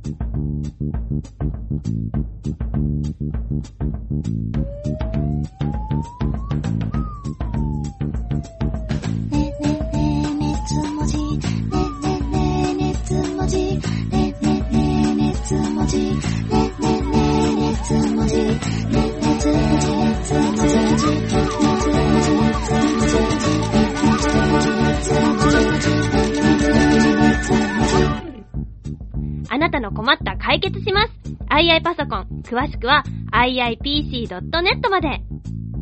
あなたの困った解決します。II パソコン、詳しくは iipc.net まで。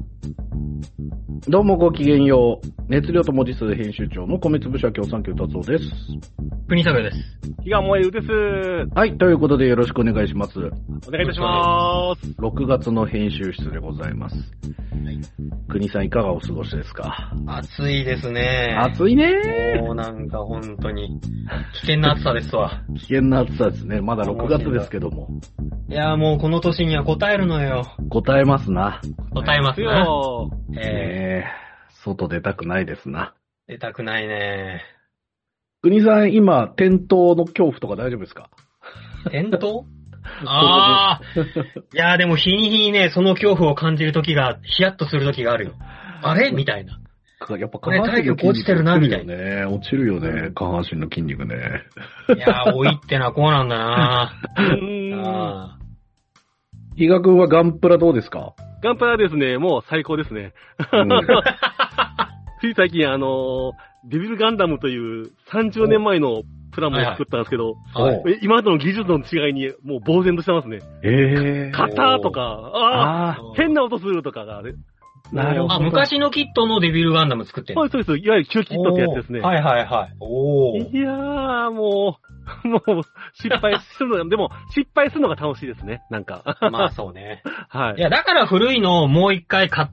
どうもごきげんよう。熱量と文字数編集長の米粒社協三協達夫です。 国作です。 日が燃えるです。 はい、ということでよろしくお願いします。 お願いいたします。 6月の編集室でございます。国さんいかがお過ごしですか？ 暑いですね。 暑いね。 もうなんか本当に危険な暑さですわ。 危険な暑さですね。まだ6月ですけども。 いやもうこの年には応えるのよ。 答えますな。 答えますな。 外出たくないですな。 出たくないね。 国さん今転倒の恐怖とか大丈夫ですか？ 転倒ああ。いやでも日に日にね、その恐怖を感じる時が、ヒヤッとする時があるよ。あれみたいな。 やっぱこれ体力落ちてるな、みたいな。落ちるよね、下半身の筋肉ね。 いやー、老いってのはこうなんだな比嘉くんはガンプラどうですか？ ガンプラですね、もう最高ですね。つい最近デビルガンダムという30年前のプラモを作ったんですけど、今までの技術の違いにもう呆然としてますね。型とか、変な音するとかがあれ。 なるほど。 あ、昔のキットのデビルガンダム作ってる。 はい、そうです。いわゆる旧キットってやつですね。 はいはいはい。 いやー、もう、失敗するの、でも、失敗するのが楽しいですね、なんか。 まあそうね。 はい。 いや、だから古いのをもう一回買って、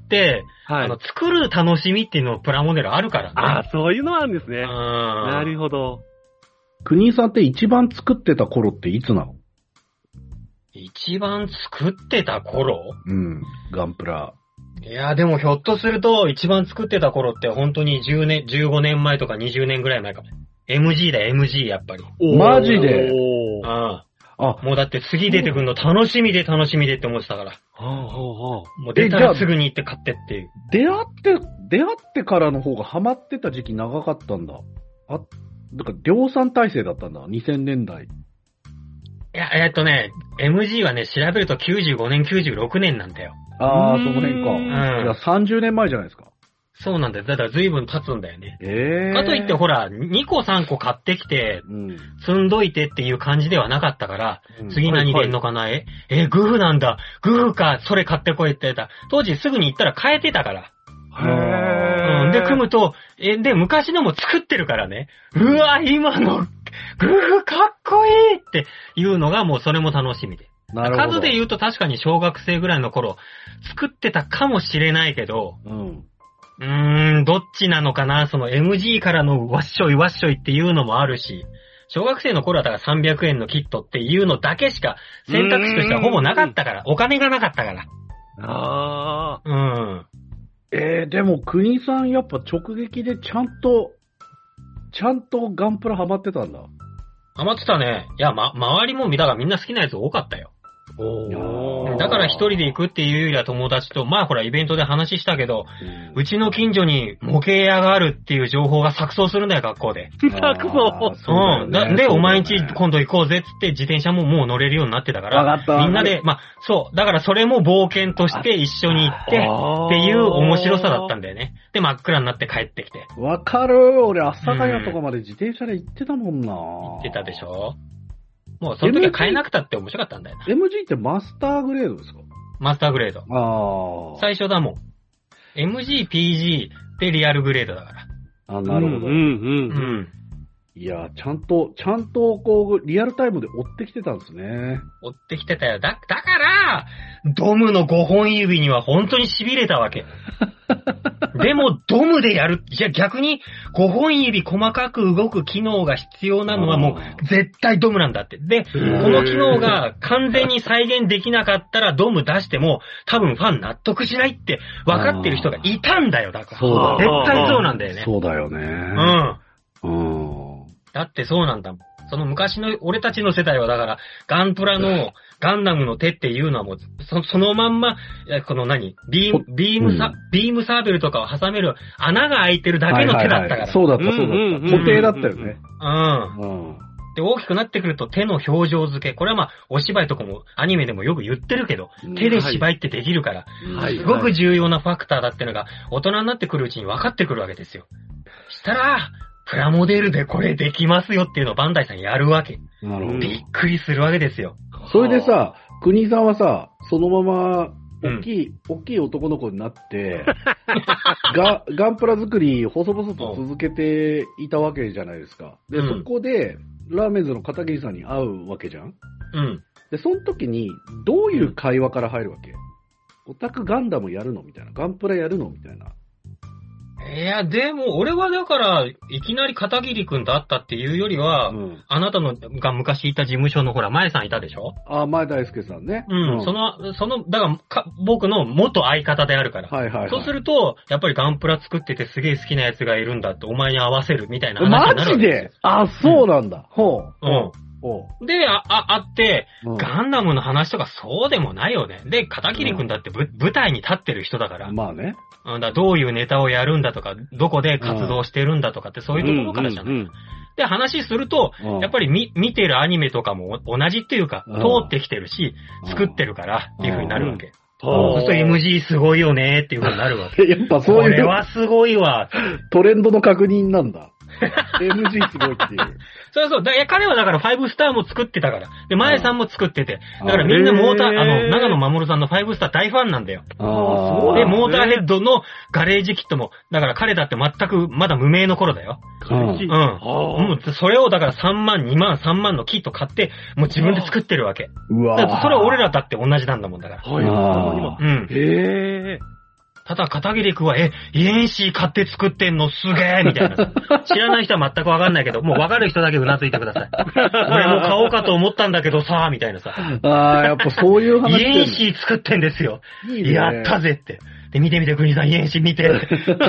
はい。 作る楽しみっていうのプラモデルあるからね。 ああ、そういうのなんですね。なるほど。 国井さんって一番作ってた頃っていつなの？ 一番作ってた頃？ ガンプラ。 いや、でもひょっとすると、一番作ってた頃って本当に10年、15年前とか20年ぐらい前かも。MG だ、MG やっぱり。 マジで？ もうだって次出てくるの楽しみでって思ってたから。もう出たらすぐに行って買ってっていう。 出会ってからの方がハマってた時期長かったんだ。だから量産体制だったんだ、2000年代。 いや、MG はね、調べると95年、96年なんだよ。 ああ、その辺か。いや、30年前じゃないですか。 そうなんだよ。だから随分経つんだよね。かといってほら、2個3個買ってきて、積んどいてっていう感じではなかったから、次何出んのかな、グフなんだ。グフか、それ買ってこいって言った。当時すぐに行ったら変えてたから。で、組むと、で、昔のも作ってるからね。うわ、今の、グフかっこいいっていうのがもうそれも楽しみで。数で言うと確かに小学生ぐらいの頃、作ってたかもしれないけど、どっちなのかな、その MG からのわっしょいわっしょいっていうのもあるし、小学生の頃はだから300円のキットっていうのだけしか選択肢としてはほぼなかったから、お金がなかったから。 でも国さんやっぱ直撃でちゃんとガンプラハマってたんだ。 ハマってたね。いや、周りもだからみんな好きなやつ多かったよ。だから一人で行くっていうよりは友達と、まあほらイベントで話したけど、うちの近所に模型屋があるっていう情報が錯綜するんだよ、学校で。 錯綜で、お前んち今度行こうぜっつって自転車ももう乗れるようになってたから、みんなで、だからそれも冒険として一緒に行ってっていう面白さだったんだよね。で、真っ暗になって帰ってきて。 わかる。俺、阿佐ヶ谷とかまで自転車で行ってたもんな。 行ってたでしょ？もうその時は買えなくたって面白かったんだよな。 MG ってマスターグレードですか？ マスターグレード。最初だもん。MG、PG でリアルグレードだから。 なるほど。いや、ちゃんとこう、リアルタイムで追ってきてたんですね。 追ってきてたよ。だから、ドムの5本指には本当に痺れたわけ。でも、ドムでやる。じゃ逆に、5本指細かく動く機能が必要なのはもう、絶対ドムなんだって。で、この機能が完全に再現できなかったらドム出しても、多分ファン納得しないって分かってる人がいたんだよ。だから。絶対そうなんだよね。 そうだよね。だってそうなんだ。 その昔の俺たちの世代はだから、ガンプラのガンダムの手っていうのはもう、そのまんま、このビームサーベルとかを挟める穴が開いてるだけの手だったから。 そうだった。固定だったよね。 で、大きくなってくると手の表情付け。これはまあ、お芝居とかもアニメでもよく言ってるけど、手で芝居ってできるから、すごく重要なファクターだってのが、大人になってくるうちに分かってくるわけですよ。したら、プラモデルでこれできますよっていうのをバンダイさんやるわけ。 なるほど。 びっくりするわけですよ。 それでさ、国さんはさ、そのまま、大きい男の子になって、ガンプラ作り、細々と続けていたわけじゃないですか。で、そこで、ラーメンズの片桐さんに会うわけじゃん。で、その時に、どういう会話から入るわけ？オタクガンダムやるのみたいな。ガンプラやるのみたいな。 いや、でも、俺はだから、いきなり片桐くんと会ったっていうよりは、あなたのが昔いた事務所のほら、前さんいたでしょ？ 前大輔さんね。 だから僕の元相方であるから。そうすると、やっぱりガンプラ作っててすげえ好きなやつがいるんだってお前に合わせるみたいな話になるわけですよ。 マジで？そうなんだ。 で、会って、ガンダムの話とかそうでもないよね。で、片桐くんだって舞台に立ってる人だから。 まあね。 どういうネタをやるんだとか、どこで活動してるんだとかってそういうところからじゃない。で、話すると、やっぱり見てるアニメとかも同じっていうか、通ってきてるし、作ってるからっていう風になるわけ。そうすると MG すごいよねっていう風になるわけ。 やっぱそういう。これはすごいわ。 トレンドの確認なんだ。MG すごいっていう。 そう。彼はだから5スターも作ってたから。で、前さんも作ってて。だからみんな長野守さんの5スター大ファンなんだよ。で、モーターヘッドのガレージキットも、だから彼だって全くまだ無名の頃だよ。それをだから3万、2万、3万のキット買って、もう自分で作ってるわけ。だからそれは俺らだって同じなんだもんだから。ただ、片桐くんは、イエンシー買って作ってんのすげーみたいな。知らない人は全くわかんないけど、もうわかる人だけうなずいてください。俺も買おうかと思ったんだけどさ、みたいなさ。 やっぱそういう話。 イエンシー作ってんですよ。やったぜって。で、見て国さん、イエンシー見て。かっこいい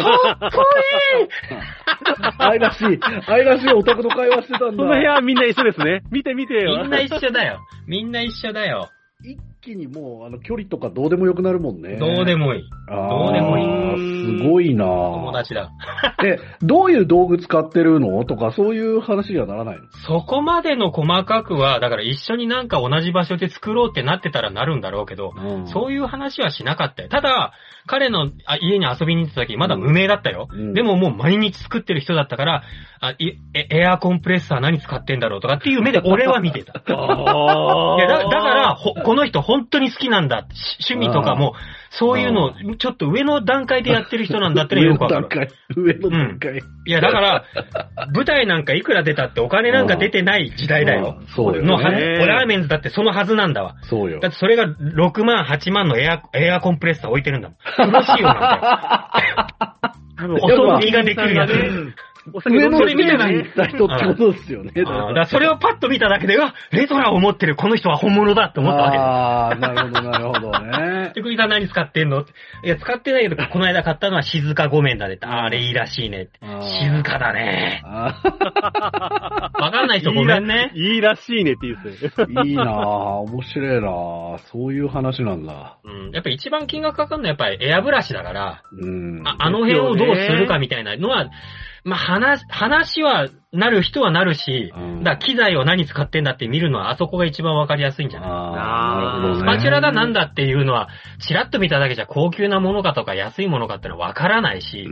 愛らしいオタクの会話してたんだ。 その部屋みんな一緒ですね。見てよ。 みんな一緒だよ。 一気にもう、距離とかどうでもよくなるもんね。 どうでもいい。 すごいな友達だ。 どういう道具使ってるのとか、そういう話にはならないの？ そこまでの細かくは、だから一緒になんか同じ場所で作ろうってなってたらなるんだろうけど、そういう話はしなかったよ。ただ、彼の家に遊びに行った時、まだ無名だったよ。でももう毎日作ってる人だったから、エアコンプレッサー何使ってんだろうとかっていう目で俺は見てた。だからこの人本当に好きなんだ。趣味とかも、そういうのをちょっと上の段階でやってる人なんだってのよくわかる。 上の段階。 いや、だから、舞台なんかいくら出たってお金なんか出てない時代だよ。 そうよね。 ラーメンズだってそのはずなんだわ。 そうよ。 だってそれが6万、8万のエアコンプレッサー置いてるんだもん。苦しいよなんだよ。お掃除ができるやつ。 上のステージに行った人ってことですよね。 だからそれをパッと見ただけで、レトラを持ってるこの人は本物だって思ったわけです。なるほどね。 で、国さん何使ってんの？いや、使ってないけど、この間買ったのは静かごめんだねって。あれいいらしいね。静かだね。わかんない人ごめんね。 いいらしいねって言うね。いいなぁ。面白いなぁ。そういう話なんだ。 やっぱ一番金額かかるのはやっぱりエアブラシだから、あの辺をどうするかみたいなのは、まあ、話はなる人はなるし、だから機材を何使ってんだって見るのはあそこが一番わかりやすいんじゃない？なるほどね。スパチュラだなんだっていうのは、チラッと見ただけじゃ高級なものかとか安いものかってのはわからないし、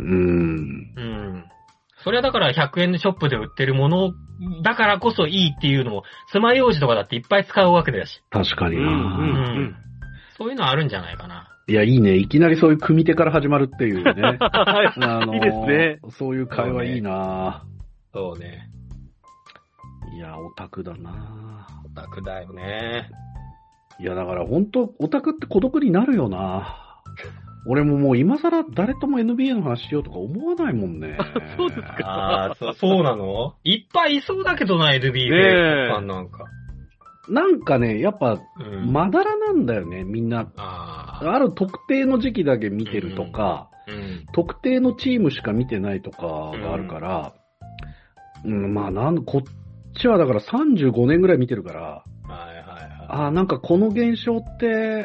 それはだから100円のショップで売ってるものだからこそいいっていうのも、爪楊枝とかだっていっぱい使うわけだし。 確かになそういうのあるんじゃないかな。 いや、いいね。いきなりそういう組み手から始まるっていうね。 いいですね。 そういう会話いいなそうね。 いや、オタクだなオタクだよね。 いや、だから本当オタクって孤独になるよな俺ももう今更誰とも NBA の話しようとか思わないもんね。 そうですか。 そうなの？いっぱいいそうだけどな、NBA ファンなんか。 なんかね、やっぱ、まだらなんだよね、みんな。ある特定の時期だけ見てるとか、特定のチームしか見てないとかがあるから、まあちはだから35年ぐらい見てるから、 はいはいはい。 あ、なんかこの現象って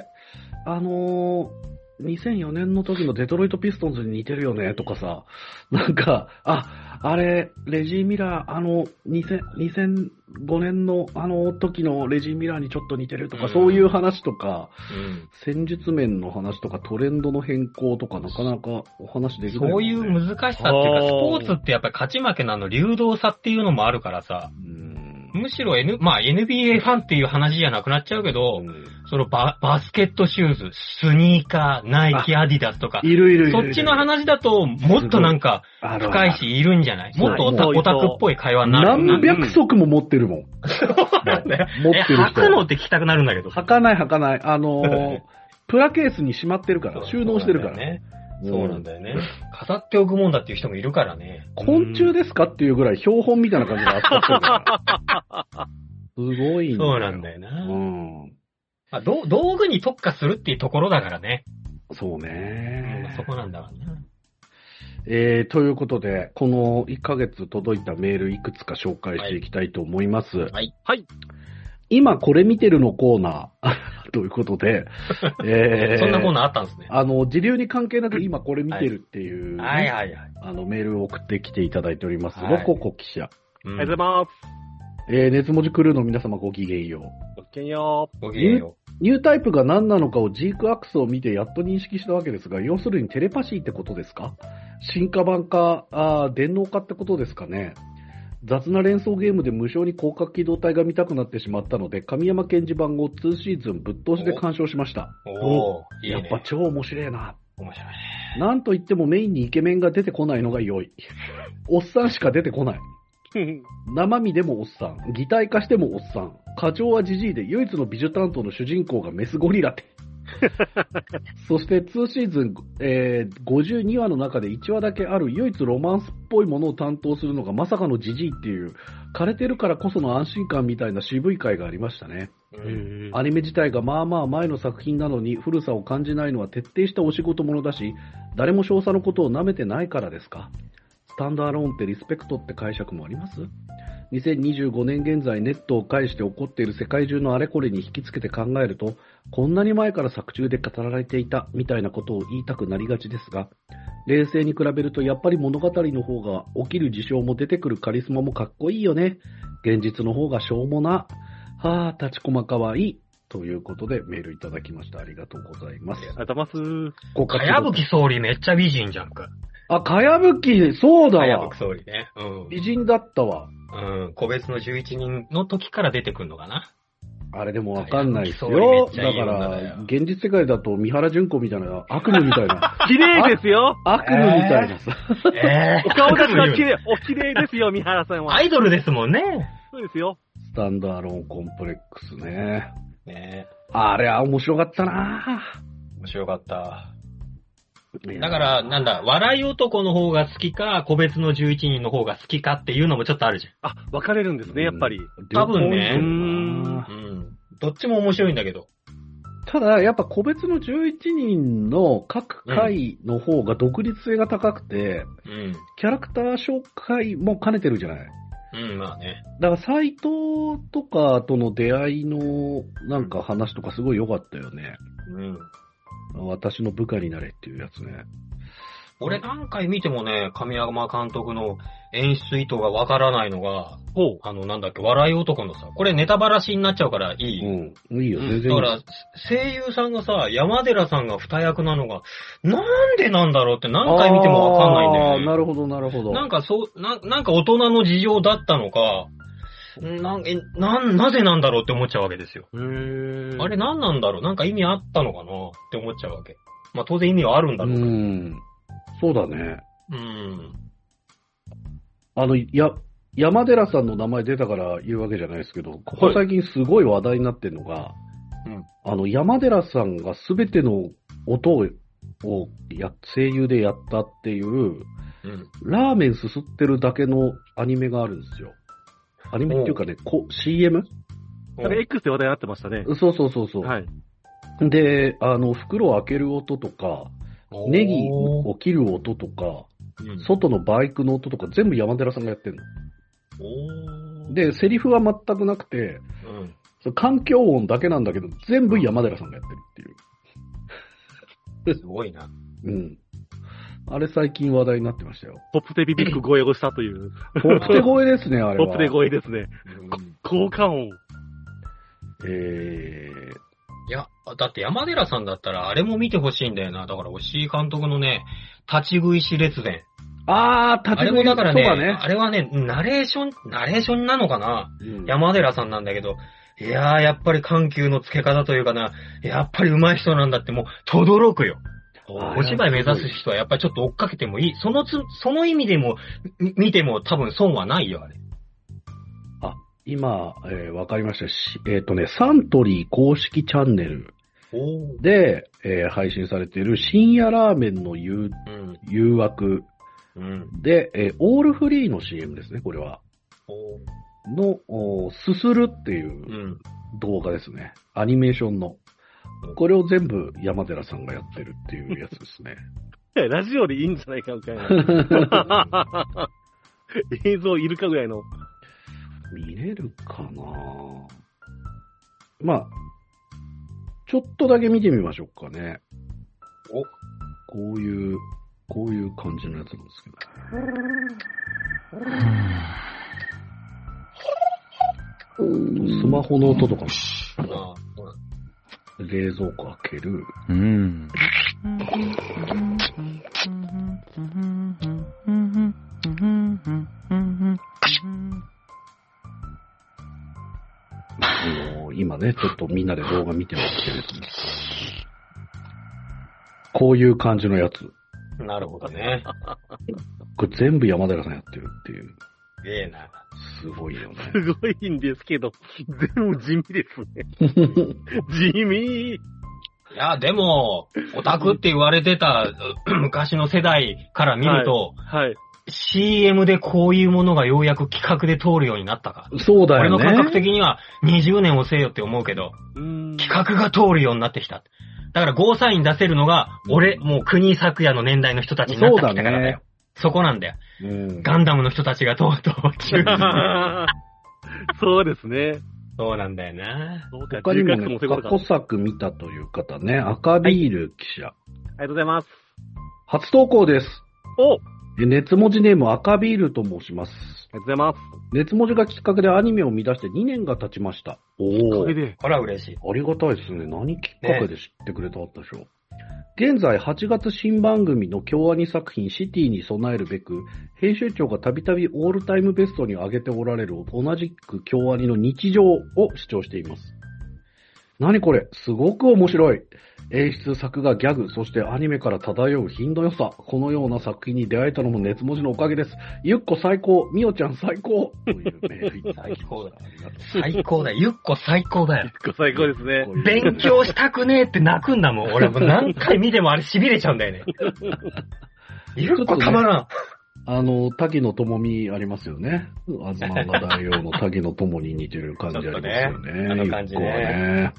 、2004年の時のデトロイトピストンズに似てるよね、とかさ、なんか、あれ、レジー・ミラー、2005年の時のレジー・ミラーにちょっと似てるとか、そういう話とか、戦術面の話とか、トレンドの変更とか、なかなかお話できない、ね。 そういう難しさっていうか、スポーツってやっぱり勝ち負けの流動さっていうのもあるからさ、むしろNBA ファンっていう話じゃなくなっちゃうけど、そのバスケットシューズ、スニーカー、ナイキ、アディダスとか、 いるそっちの話だと、もっとなんか、深いし、いるんじゃない？もっとオタクっぽい会話になる。 何百足も持ってるもん。 そうなんだよ。 持ってる人。 履くのって聞きたくなるんだけど。 履かない。プラケースにしまってるから、収納してるから。 ね。そうなんだよね。飾っておくもんだっていう人もいるからね。 昆虫ですかっていうぐらい標本みたいな感じで扱ってるから。すごいね。 そうなんだよな。道具に特化するっていうところだからね。 そうね。 そこなんだわな。 ということで、この1ヶ月届いたメールいくつか紹介していきたいと思います。 はい。 今これ見てるのコーナーということで、 そんなコーナーあったんですね。 時流に関係なく今これ見てるっていう、ね、 はい。 メールを送ってきていただいております。ロココ記者。 ありがとうございます。 熱文字クルーの皆様ごきげんよう。 ごきげんよう。 ごきげんよう。 ニュータイプが何なのかをジークアクスを見てやっと認識したわけですが、要するにテレパシーってことですか？進化版か、電脳化ってことですかね？雑な連想ゲームで無償に広角機動隊が見たくなってしまったので、神山健二版を2シーズンぶっ通しで鑑賞しました。 いいね。 やっぱ超面白いな。 面白いね。 なんといってもメインにイケメンが出てこないのが良い。おっさんしか出てこない。生身でもおっさん、擬態化してもおっさん、課長はジジイで唯一の美女担当の主人公がメスゴリラって。そして2シーズン、52話の中で1話だけある唯一ロマンスっぽいものを担当するのがまさかのジジイっていう、枯れてるからこその安心感みたいな渋い回がありましたね。アニメ自体がまあまあ前の作品なのに古さを感じないのは徹底したお仕事者だし、誰も少佐のことを舐めてないからですか？スタンドアローンってリスペクトって解釈もあります？ 2025 年現在ネットを介して起こっている世界中のあれこれに引きつけて考えると、こんなに前から作中で語られていたみたいなことを言いたくなりがちですが、冷静に比べるとやっぱり物語の方が起きる事象も出てくるカリスマもかっこいいよね。現実の方がしょうもな。はぁ、立ちこまかわいい。ということでメールいただきました。ありがとうございます。 ありがとうございます。 かやぶき総理めっちゃ美人じゃんか。 かやぶき、そうだわ。 かやぶき総理ね。 美人だったわ。 個別の11人の時から出てくるのかな。 あれでもわかんないですよ。だから、現実世界だと三原純子みたいな、悪夢みたいな。 綺麗ですよ。 悪夢みたいなさ。 お顔立ちが綺麗、お綺麗ですよ、三原さんは。 アイドルですもんね。 そうですよ。 スタンドアローンコンプレックスね。あれは面白かったな面白かった。だから、笑い男の方が好きか、個別の11人の方が好きかっていうのもちょっとあるじゃん。 分かれるんですね、やっぱり。 多分ね。どっちも面白いんだけど。 ただ、やっぱ個別の11人の各回の方が独立性が高くて、キャラクター紹介も兼ねてるじゃない。 まあね。 だから、斎藤とかとの出会いのなんか話とかすごい良かったよね。私の部下になれっていうやつね。 俺何回見てもね、神山監督の演出意図がわからないのが、笑い男のさ、これネタバラシになっちゃうからいい？ いいよ、全然いい。 だから、声優さんがさ、山寺さんが二役なのが、なんでなんだろうって何回見てもわかんないんだよね。 なるほど、なるほど。 なんか大人の事情だったのか、なぜなんだろうって思っちゃうわけですよ。あれ何なんだろう？なんか意味あったのかなって思っちゃうわけ。まあ当然意味はあるんだろうけど。 そうだね。山寺さんの名前出たから言うわけじゃないですけど、ここ最近すごい話題になってるのが、山寺さんがすべての音を声優でやったっていう、ラーメンすすってるだけのアニメがあるんですよ。アニメっていうかね、CM？ X で話題になってましたね。 そう。はい。で、袋を開ける音とか、ネギを切る音とか、外のバイクの音とか全部山寺さんがやってんの。 で、セリフは全くなくて、環境音だけなんだけど、全部山寺さんがやってるっていう。 すごいな。 うん。あれ最近話題になってましたよ。 ポップテビビック声をしたという。 ポップテ声ですね、あれは。 ポップテ声ですね。効果音。 いや、だって山寺さんだったらあれも見てほしいんだよな。だから押井監督のね、立ち食い死列伝。 立ち食い。 あれもだからね、あれはね、ナレーションなのかな、山寺さんなんだけど、いやー、やっぱり緩急の付け方というかな、やっぱり上手い人なんだってもう、轟くよ。お芝居目指す人はやっぱりちょっと追っかけてもいい。その意味でも、見ても多分損はないよ、あれ。 今、わかりました。サントリー公式チャンネルで、配信されている深夜ラーメンの誘惑で、オールフリーの CM ですね、これは。の、すするっていう動画ですね。アニメーションの。これを全部山寺さんがやってるっていうやつですね。 ラジオでいいんじゃないかみたいな。映像いるかぐらいの。 見れるかな。まあ、ちょっとだけ見てみましょうかね。こういう感じのやつなんですけど。スマホの音とかも。冷蔵庫開ける。今ね、ちょっとみんなで動画見てますけれども。こういう感じのやつ。 なるほどね。 これ全部山寺さんやってるっていう。 な。 すごいよね。 すごいんですけど、全部地味ですね。地味。 いや、でも、オタクって言われてた昔の世代から見ると、CM でこういうものがようやく企画で通るようになったか。 そうだよね。 俺の感覚的には20年遅えよって思うけど、企画が通るようになってきた。だからゴーサイン出せるのが、もう国作也の年代の人たちになってきたからだよ。そこなんだよ。ガンダムの人たちがとうとうそうですね。 そうなんだよな。 他にもね、過去作見たという方ね、赤ビール記者。 ありがとうございます。 初投稿です。熱文字ネーム赤ビールと申します。 ありがとうございます。 熱文字がきっかけでアニメを見出して2年が経ちました。 あら嬉しい。 ありがたいですね。何きっかけで知ってくれたんでしょう。現在8月新番組の京アニ作品シティに備えるべく、編集長がたびたびオールタイムベストに上げておられる同じく京アニの日常を視聴しています。何これ、すごく面白い。演出、作画、ギャグ、そしてアニメから漂う品の良さ。このような作品に出会えたのも熱文字のおかげです。ゆっこ最高、みおちゃん最高。というメール最高だ。最高だよ。ゆっこ最高だよ。 ゆっこ最高ですね。 勉強したくねえって泣くんだもん。俺も何回見てもあれ痺れちゃうんだよね。ゆっこたまらん。 滝野智美ありますよね。あずまが大王の滝野智に似てる感じありますよね。 あの感じね。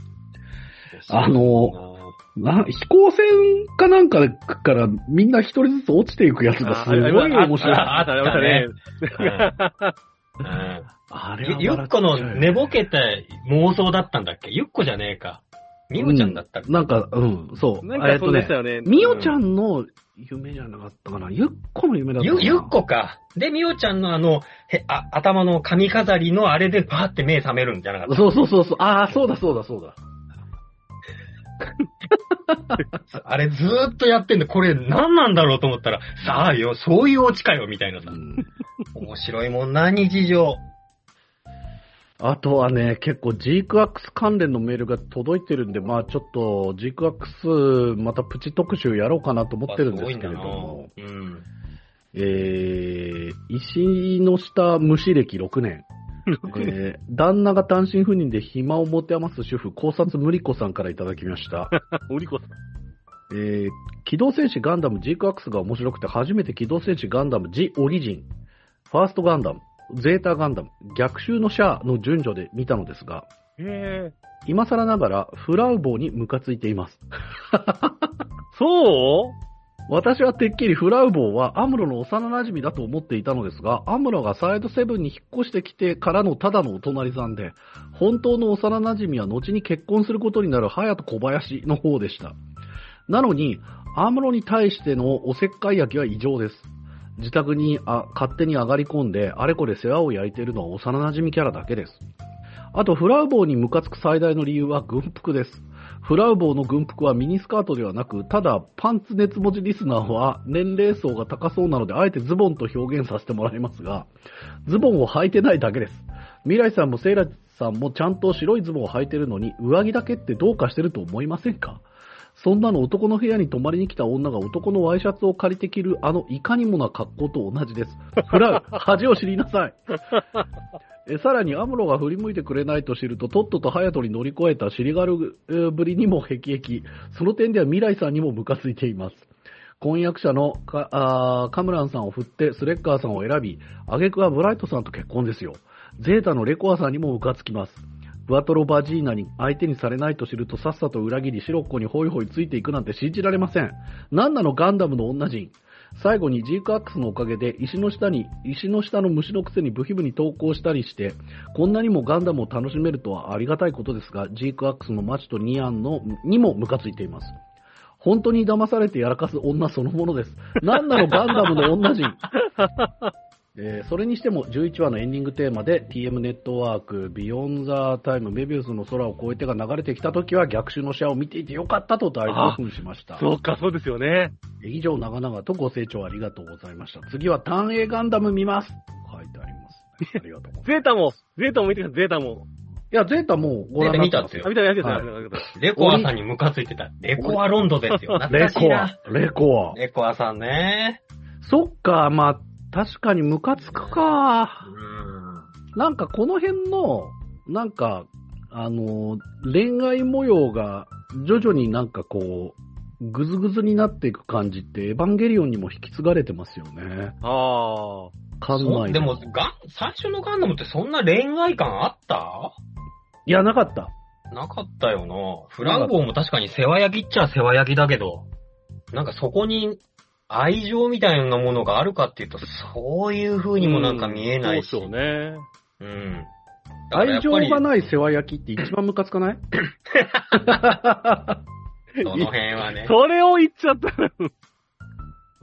飛行船かなんかからみんな一人ずつ落ちていくやつがすごい面白い。 あったね。 あれゆっこの寝ぼけた妄想だったんだっけ？ゆっこじゃねえか。みおちゃんだったっけ？ なんか、そう。 なんかそうでしたよね。 みおちゃんの夢じゃなかったかな。ゆっこの夢だったかな。 ゆっこか。で、みおちゃんの頭の髪飾りのあれでパーって目覚めるんじゃなかった？ そう。そうだ。 あれずーっとやってんだ。これ何なんだろうと思ったら、さあよ、そういうオチかよ、みたいなさ。面白いもんな、日常。 あとはね、結構ジークアックス関連のメールが届いてるんで、まあちょっとジークアックスまたプチ特集やろうかなと思ってるんですけれども。石の下虫歴6年。旦那が単身赴任で暇を持て余す主婦、考察無理子さんからいただきました。 無理子さん。 機動戦士ガンダムジークアックスが面白くて初めて機動戦士ガンダムジオリジン、ファーストガンダム、ゼータガンダム、逆襲のシャアの順序で見たのですが、今更ながらフラウボーにムカついています。 そう私はてっきりフラウボーはアムロの幼馴染だと思っていたのですが、アムロがサイドセブンに引っ越してきてからのただのお隣さんで、本当の幼馴染は後に結婚することになる隼人小林の方でした。なのに、アムロに対してのおせっかい焼きは異常です。自宅に勝手に上がり込んで、あれこれ世話を焼いているのは幼馴染キャラだけです。あと、フラウボーにムカつく最大の理由は軍服です。フラウボーの軍服はミニスカートではなく、ただパンツ熱文字リスナーは年齢層が高そうなので、あえてズボンと表現させてもらいますが、ズボンを履いてないだけです。未来さんもセイラさんもちゃんと白いズボンを履いてるのに、上着だけってどうかしてると思いませんか？そんなの男の部屋に泊まりに来た女が男のワイシャツを借りて着るいかにもな格好と同じです。フラウ、恥を知りなさい。さらにアムロが振り向いてくれないと知ると、とっとと隼人に乗り越えた尻軽ぶりにもヘキヘキ。その点では未来さんにもムカついています。婚約者のカムランさんを振ってスレッカーさんを選び、挙句はブライトさんと結婚ですよ。ゼータのレコアさんにもムカつきます。ブアトロバジーナに相手にされないと知るとさっさと裏切り、シロッコにホイホイついていくなんて信じられません。なんなのガンダムの女人。最後にジークアックスのおかげで石の下の虫のくせにブヒブに投稿したりして、こんなにもガンダムを楽しめるとはありがたいことですが、ジークアックスのマチとニアンにもムカついています。本当に騙されてやらかす女そのものです。なんなのガンダムの女人。それにしても11話のエンディングテーマで TM ネットワークビヨンザタイムメビウスの空を越えてが流れてきたときは逆襲のシャアを見ていてよかったと大興奮しました。 そうか、そうですよね。 以上長々とご清聴ありがとうございました。次は単影ガンダム見ます。書いてあります。ありがとうございます。ゼータも見てください、ゼータも。いや、ゼータもご覧になったんですよ。 見た、レコアさんにムカついてた。レコアロンドですよ。 レコアさんね。 そっか、まあ、確かにムカつくか。なんかこの辺の、なんか、恋愛模様が徐々になんかこう、ぐずぐずになっていく感じって、エヴァンゲリオンにも引き継がれてますよね。 ああ。でも、最初のガンダムってそんな恋愛感あった？ いや、なかった。 なかったよな。フラウボーも確かに世話焼きっちゃ世話焼きだけど、なんかそこに、愛情みたいなものがあるかっていうと、そういう風にもなんか見えないし。 そうね。 うん。 愛情がない世話焼きって一番ムカつかない？ その辺はね。 それを言っちゃったら。 うん。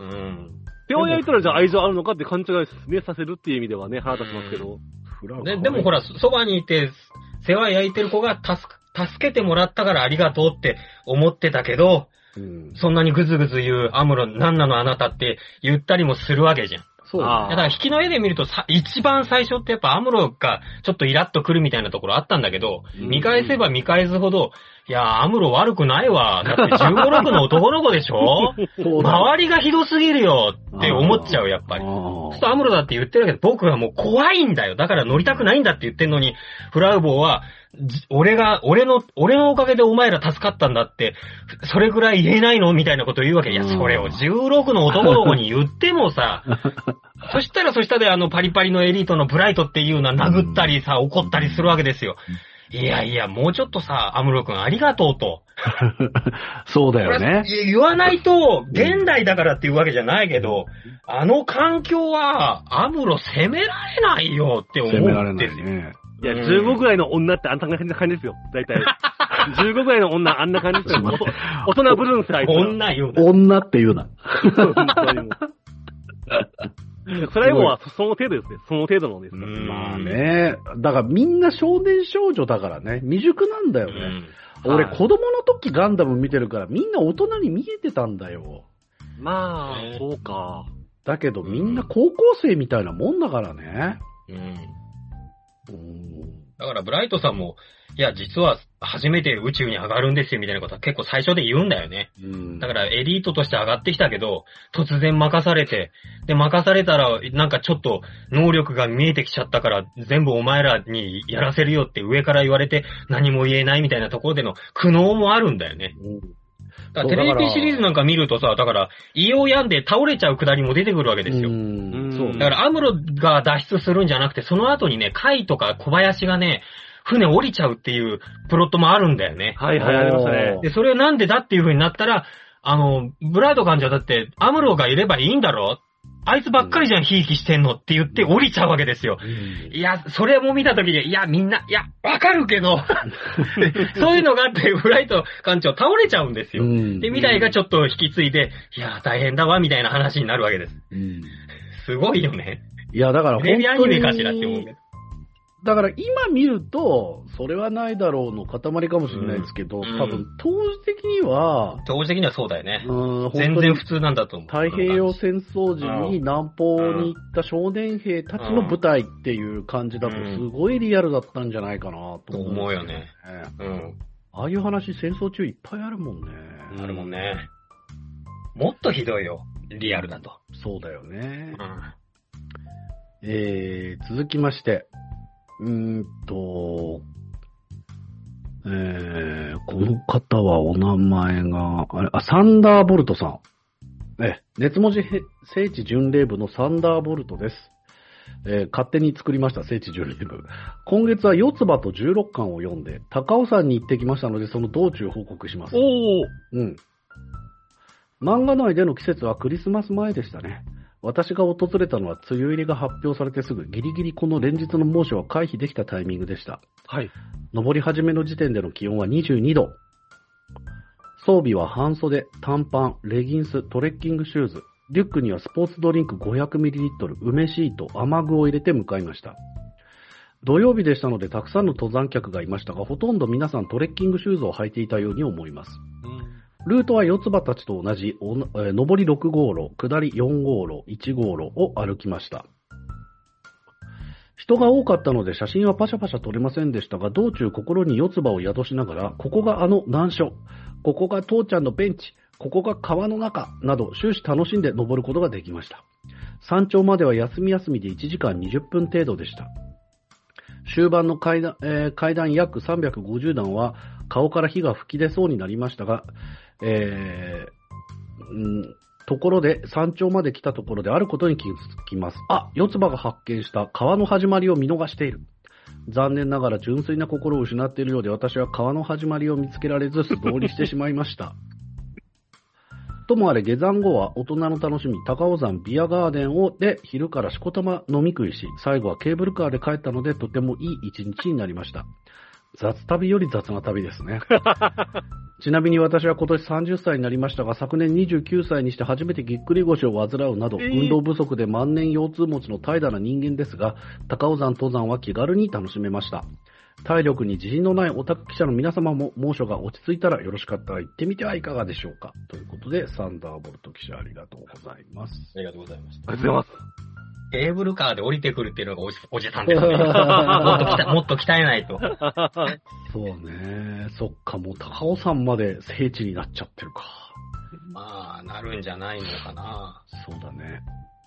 世話焼いたらじゃあ愛情あるのかって勘違いね、させるっていう意味ではね、腹立ちますけど。 でもほら、そばにいて、世話焼いてる子が助けてもらったからありがとうって思ってたけど、そんなにぐずぐず言うアムロなんなのあなたって言ったりもするわけじゃん。 そうだから引きの絵で見ると一番最初ってやっぱアムロがちょっとイラッとくるみたいなところあったんだけど、見返せば見返すほど、いやアムロ悪くないわ。だって15、6の男の子でしょ周りがひどすぎるよって思っちゃう、やっぱり。そうするとアムロだって言ってるけど、僕はもう怖いんだよ。だから乗りたくないんだって言ってんのに、フラウボーは、俺のおかげでお前ら助かったんだって、それぐらい言えないのみたいなことを言うわけ。いや、それを16の男の子に言ってもさ、そしたらでパリパリのエリートのブライトっていうのは殴ったりさ、怒ったりするわけですよ。いやいや、もうちょっとさ、アムロ君ありがとうと。 そうだよね。 言わないと、現代だからっていうわけじゃないけど、あの環境は、アムロ責められないよって思うんですよ。責められないね。 いや、15ぐらいの女ってあんな感じですよ。大体。15ぐらいの女あんな感じですよ。大人ぶるんすよ、あいつ。 女って言うな。 それはその程度ですね。その程度のですね。 まあね。だからみんな少年少女だからね。未熟なんだよね。俺子供の時ガンダム見てるからみんな大人に見えてたんだよ。 まあ、そうか。 だけどみんな高校生みたいなもんだからね。 だからブライトさんも、いや、実は初めて宇宙に上がるんですよみたいなことは結構最初で言うんだよね。だからエリートとして上がってきたけど、突然任されて、で、任されたらなんかちょっと能力が見えてきちゃったから全部お前らにやらせるよって上から言われて何も言えないみたいなところでの苦悩もあるんだよね。だからテレビシリーズなんか見るとさ、だから胃を病んで倒れちゃうくだりも出てくるわけですよ。だからアムロが脱出するんじゃなくて、その後にね、カイとか小林がね、船降りちゃうっていうプロットもあるんだよね。 はいはい、ありましたね。 で、それはなんでだっていう風になったら、 ブライト艦長だって、アムロがいればいいんだろ？あいつばっかりじゃん、ひいきしてんのって言って降りちゃうわけですよ。いや、それも見たときに、いや、みんな、いや、わかるけど、そういうのがあって、ブライト艦長倒れちゃうんですよ。で、未来がちょっと引き継いで、いや、大変だわ、みたいな話になるわけです。すごいよね。 いや、だからテレビアニメかしらって思うけど。 だから今見ると、それはないだろうの塊かもしれないですけど、多分当時的にはそうだよね。全然普通なんだと思う。 太平洋戦争時に南方に行った少年兵たちの舞台っていう感じだとすごいリアルだったんじゃないかなと思うよね。 ああいう話戦争中いっぱいあるもんね。 あるもんね。もっとひどいよ。リアルだと。 そうだよね。続きまして。この方はお名前が、サンダーボルトさん。熱文字聖地巡礼部のサンダーボルトです。勝手に作りました聖地巡礼部。今月は四つ葉と16巻を読んで、高尾山に行ってきましたので、その道中報告します。漫画内での季節はクリスマス前でしたね。私が訪れたのは梅雨入りが発表されてすぐ、ギリギリこの連日の猛暑は回避できたタイミングでした。 はい。 登り始めの時点での気温は22度。装備は半袖、短パン、レギンス、トレッキングシューズ。リュックにはスポーツドリンク 500ml、梅シート、雨具を入れて向かいました。土曜日でしたのでたくさんの登山客がいましたが、ほとんど皆さんトレッキングシューズを履いていたように思います。ルートは四つ葉たちと同じ、上り6号路、下り4号路、1号路を歩きました。人が多かったので写真はパシャパシャ撮れませんでしたが、道中心に四つ葉を宿しながら、ここが難所、ここが父ちゃんのベンチ、ここが川の中、など終始楽しんで登ることができました。山頂までは休み休みで1時間20分程度でした。終盤の階段約350段は顔から火が吹き出そうになりましたが、ところで山頂まで来たところであることに気づきます。四つ葉が発見した川の始まりを見逃している。残念ながら純粋な心を失っているようで、私は川の始まりを見つけられず素通りしてしまいました。ともあれ下山後は大人の楽しみ、高尾山ビアガーデンで昼からしこたま飲み食いし、最後はケーブルカーで帰ったのでとてもいい一日になりました。雑旅より雑な旅ですね。ちなみに私は今年30歳になりましたが、昨年29歳にして初めてぎっくり腰を患うなど、運動不足で万年腰痛持ちの怠惰な人間ですが、高尾山登山は気軽に楽しめました。体力に自信のないオタク記者の皆様も猛暑が落ち着いたらよろしかったら行ってみてはいかがでしょうか。ということで、サンダーボルト記者ありがとうございます。 ありがとうございました。 ありがとうございます。 ケーブルカーで降りてくるっていうのがおじさんですね。もっと鍛えないと。 そうね。そっか、もう高尾山まで聖地になっちゃってるか。 まあ、なるんじゃないのかな。 そうだね。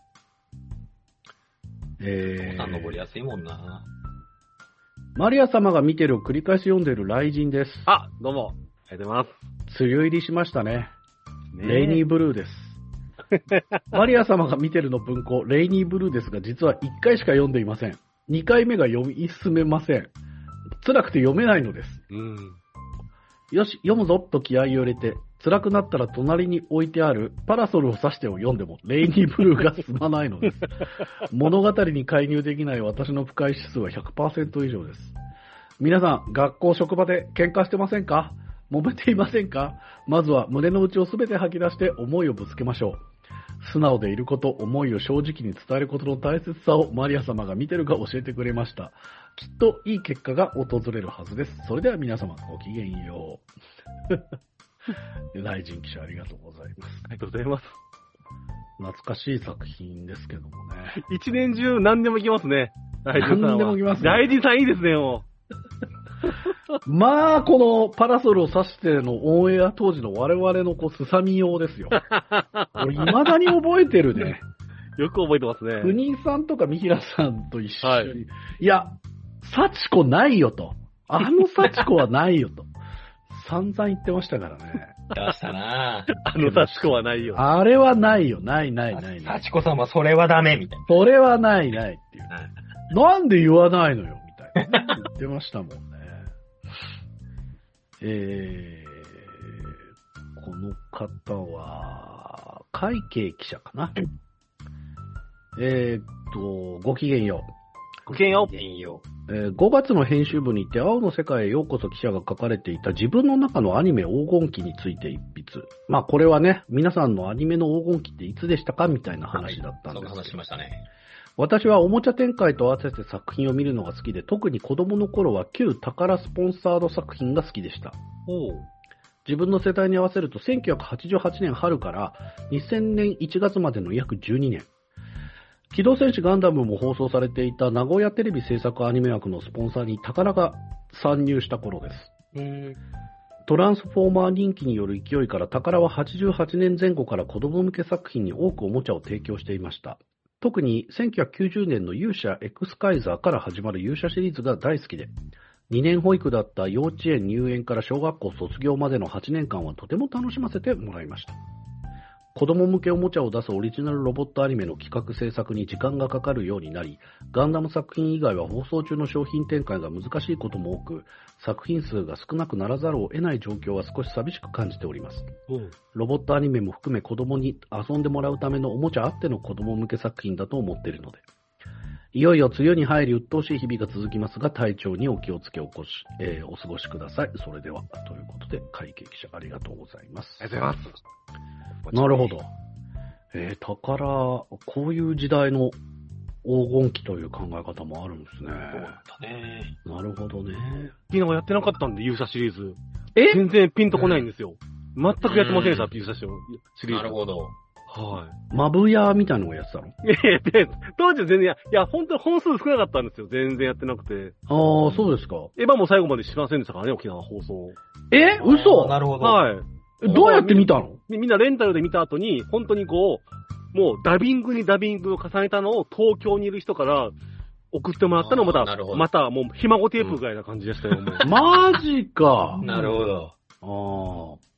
高尾山登りやすいもんな。 マリア様が見てるを繰り返し読んでいる雷神です。 どうも。ありがとうございます。 梅雨入りしましたね。レイニーブルーです。マリア様が見てるの文庫、レイニーブルーですが、実は1回しか読んでいません。2回目が読み進めません。辛くて読めないのです。よし、読むぞと気合を入れて、辛くなったら隣に置いてあるパラソルを指してを読んでも、レイニーブルーが進まないのです。物語に介入できない私の不快指数は 100% 以上です。皆さん、学校、職場で喧嘩してませんか？揉めていませんか？まずは胸の内をすべて吐き出して思いをぶつけましょう。素直でいること、思いを正直に伝えることの大切さをマリア様が見てるか教えてくれました。きっといい結果が訪れるはずです。それでは皆様ごきげんよう。大臣記者ありがとうございます。 ありがとうございます。 懐かしい作品ですけどもね。 一年中何でもいきますね。 何でもいきますね。 大臣さんいいですね、もう。 まあ、このパラソルを指してのオンエア当時の我々のすさみようですよ。俺未だに覚えてるね。 よく覚えてますね。 国井さんとか三平さんと一緒に。いや、幸子ないよと。幸子はないよと。散々言ってましたからね。 出したな幸子はないよ。 あれはないよ。ない。 幸子さんはそれはダメ、みたいな。 それはないっていう。なんで言わないのよ、みたいな。言ってましたもんね。この方会計記者かな。ごきげんよう。 ごきげんよう。5月の編集部にて、青の世界へようこそ記者が書かれていた自分の中のアニメ黄金期について一筆。まあこれはね、皆さんのアニメの黄金期っていつでしたかみたいな話だったんです。 そんな話しましたね。 私はおもちゃ展開と合わせて作品を見るのが好きで、特に子供の頃は旧宝スポンサード作品が好きでした。自分の世代に合わせると1988年春から2000年1月までの約12年。機動戦士ガンダムも放送されていた名古屋テレビ制作アニメ枠のスポンサーに宝が参入した頃です。トランスフォーマー人気による勢いから宝は88年前後から子供向け作品に多くおもちゃを提供していました。特に1990年の勇者エクスカイザーから始まる勇者シリーズが大好きで、2年保育だった幼稚園入園から小学校卒業までの8年間はとても楽しませてもらいました。子供向けおもちゃを出すオリジナルロボットアニメの企画制作に時間がかかるようになり、ガンダム作品以外は放送中の商品展開が難しいことも多く、作品数が少なくならざるを得ない状況は少し寂しく感じております。ロボットアニメも含め子供に遊んでもらうためのおもちゃあっての子供向け作品だと思っているので、いよいよ梅雨に入り鬱陶しい日々が続きますが、体調にお気をつけお過ごしください。それでは、ということで、会計記者ありがとうございます。 ありがとうございます。 なるほど。宝、こういう時代の黄金期という考え方もあるんですね。 そうだね。 なるほどね。 昨日やってなかったんで、勇者シリーズ。全然ピンとこないんですよ。全くやってませんでした、勇者シリーズ。 なるほど。 はい。 マブヤみたいなのをやってたの？ 当時は全然、本当に本数少なかったんですよ。全然やってなくて。 ああ、そうですか。 エヴァも最後までしませんでしたからね、沖縄放送。 嘘？ なるほど。 はい。 どうやって見たの？ みんなレンタルで見た後に、本当にこう、もうダビングにダビングを重ねたのを東京にいる人から送ってもらったのをまたもうひ孫テープぐらいな感じでしたよ、もう。 マジか。 なるほど。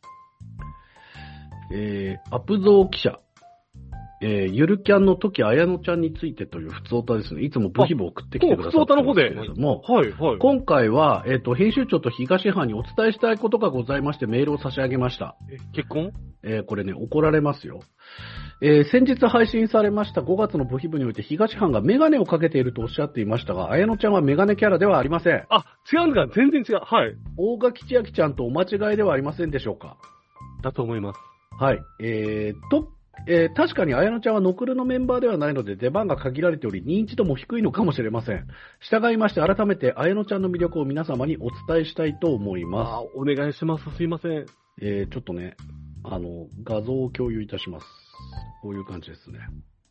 アップゾー記者。ゆるキャンの時あやのちゃんについてという普通オタですね。いつもブヒブ送ってきてくださってるんですけれども、今回は、編集長と東班にお伝えしたいことがございましてメールを差し上げました。 結婚？ これね、怒られますよ。先日配信されました5月のブヒブにおいて東班がメガネをかけているとおっしゃっていましたが、あやのちゃんはメガネキャラではありません。 違うんですか？全然違う。はい。 大垣千秋ちゃんとお間違いではありませんでしょうか？ だと思います。 はい。確かに綾乃ちゃんはノクルのメンバーではないので出番が限られており認知度も低いのかもしれません。従いまして改めて綾乃ちゃんの魅力を皆様にお伝えしたいと思います。 お願いします。すいません。 ちょっとね、画像を共有いたします。こういう感じですね。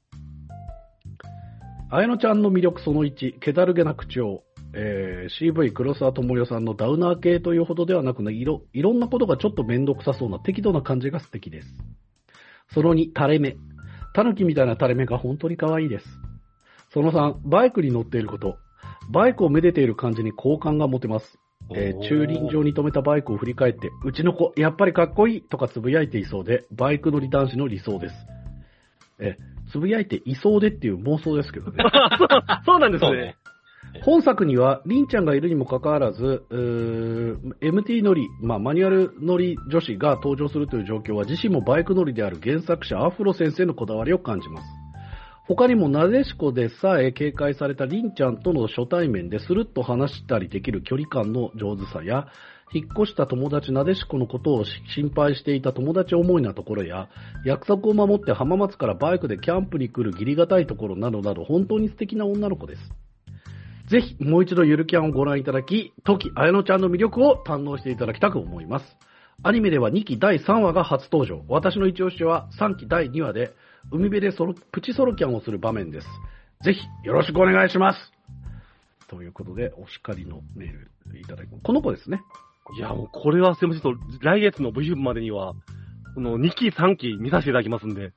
綾乃ちゃんの魅力その1、気だるげな口調。CV 黒沢智代さんのダウナー系というほどではなく、いろんなことがちょっとめんどくさそうな適度な感じが素敵です。その2、垂れ目。タヌキみたいな垂れ目が本当に可愛いです。その3、バイクに乗っていること。バイクをめでている感じに好感が持てます。駐輪場に止めたバイクを振り返って、うちの子、やっぱりかっこいいとかつぶやいていそうで、バイク乗り男子の理想です。つぶやいていそうでっていう妄想ですけどね。 そうなんですね。 本作には、リンちゃんがいるにもかかわらず、MT 乗り、マニュアル乗り女子が登場するという状況は、自身もバイク乗りである原作者アフロ先生のこだわりを感じます。他にも、なでしこでさえ警戒されたリンちゃんとの初対面でスルッと話したりできる距離感の上手さや、引っ越した友達なでしこのことを心配していた友達思いなところや、約束を守って浜松からバイクでキャンプに来る義理がたいところなどなど、本当に素敵な女の子です。ぜひ、もう一度ゆるキャンをご覧いただき、時あやのちゃんの魅力を堪能していただきたく思います。アニメでは2期第3話が初登場。私の一押しは3期第2話で、海辺でプチソロキャンをする場面です。ぜひ、よろしくお願いします。ということで、お叱りのメールいただきます。この子ですね。 いや、もうこれはすいません。来月の V までには、この2期3期見させていただきますんで。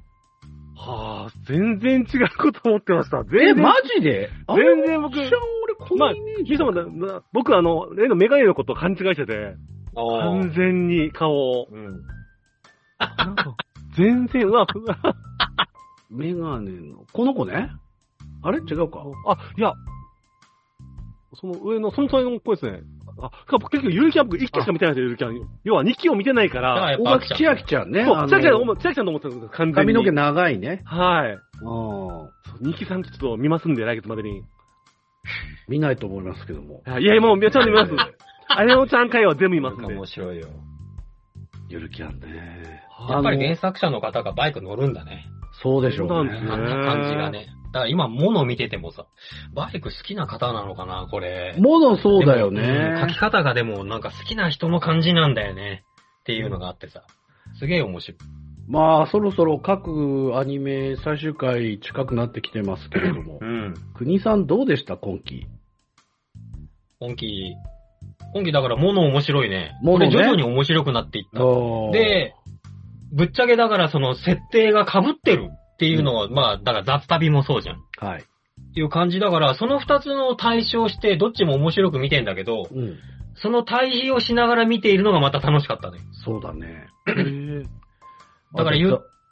全然違うこと思ってました。 マジで？ 全然僕、 俺このイメージ。 僕例のメガネのことを勘違いしてて、完全に顔を。全然、 メガネの、この子ね？あれ違うか？ いや、その上の、その子ですね。 結局ゆるキャン僕1期しか見てないんですよ、ゆるキャン。要は2期を見てないから。 大垣千秋ちゃんね。 そう、千秋ちゃんと思ってたんです、完全に。 髪の毛長いね。 はい。2期3期ちょっと見ますんで、来月までに。 見ないと思いますけども。 いや、もう、ちゃんと見ます。あれのちゃん会は全部見ますんで。 面白いよ。 ゆるキャンね。 やっぱり原作者の方がバイク乗るんだね。 そうでしょうね。 あんな感じがね。だから今、モノ見ててもさ、バイク好きな方なのかな、これ。 モノそうだよね。 書き方がでもなんか好きな人の感じなんだよね。っていうのがあってさ。すげえ面白い。 まあ、そろそろ各アニメ最終回近くなってきてますけれども。国さんどうでした今期。 今期だからモノ面白いね。これ徐々に面白くなっていった。で、ぶっちゃけだからその設定が被ってるっていうのは、まあ、だから雑旅もそうじゃん。 はい。 っていう感じだから、その二つの対象して、どっちも面白く見てんだけど、その対比をしながら見ているのがまた楽しかったね。 そうだね。 だから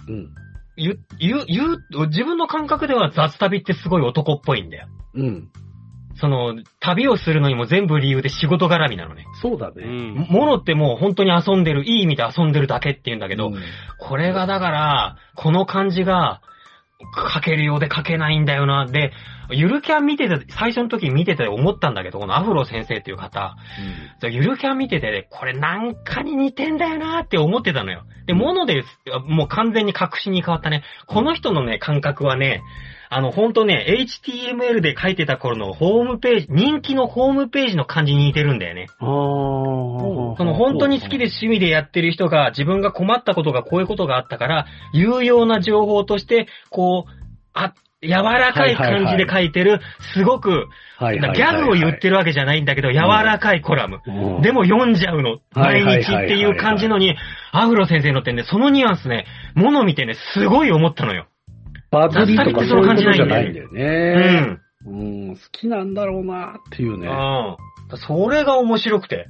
自分の感覚では雑旅ってすごい男っぽいんだよ。その、旅をするのにも全部理由で仕事絡みなのね。 そうだね。 モノってもう本当に遊んでる、いい意味で遊んでるだけって言うんだけど、これがだから、この感じが、書けるようで書けないんだよな。で、ゆるキャン見てて、最初の時見てて思ったんだけど、このアフロ先生っていう方、ゆるキャン見てて、これなんかに似てんだよなって思ってたのよ。で、モノで、もう完全に確信に変わったね。この人のね、感覚はね、ほんとね、HTML で書いてた頃のホームページ、人気のホームページの感じに似てるんだよね。その本当に好きで趣味でやってる人が自分が困ったことがこういうことがあったから、有用な情報として、こう、柔らかい感じで書いてる、すごく、ギャグを言ってるわけじゃないんだけど、柔らかいコラム。でも読んじゃうの。毎日っていう感じのに、アフロ先生のってね、そのニュアンスね、もの見てね、すごい思ったのよ。 バズりとかそういうことじゃないんだよね。好きなんだろうなっていうね。 それが面白くて。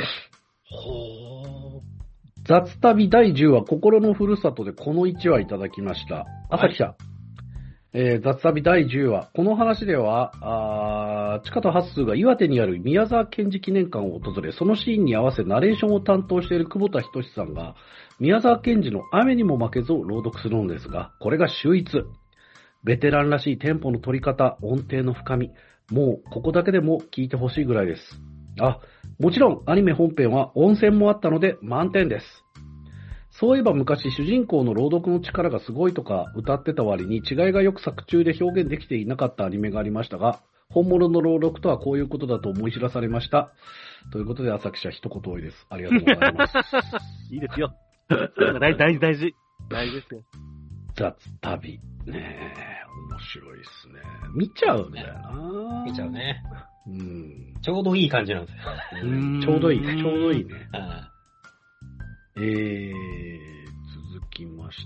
雑旅第10話、心のふるさとでこの1話いただきました。朝日社。雑旅第10話。この話では、チカとハッスーが岩手にある宮沢賢治記念館を訪れ、そのシーンに合わせナレーションを担当している久保田仁さんが、宮沢賢治の雨にも負けずを朗読するのですが、これが秀逸。ベテランらしいテンポの取り方、音程の深み。もう、ここだけでも聞いてほしいぐらいです。もちろん、アニメ本編は温泉もあったので満点です。そういえば昔、主人公の朗読の力がすごいとか歌ってた割に違いがよく作中で表現できていなかったアニメがありましたが、本物の朗読とはこういうことだと思い知らされました。ということで、朝記者一言多いです。ありがとうございます。 いいですよ。大事ですよ。 雑旅。ねえ、面白いっすね。見ちゃうんだよな。 見ちゃうね。ちょうどいい感じなんですよ。 ちょうどいいね。続きまして。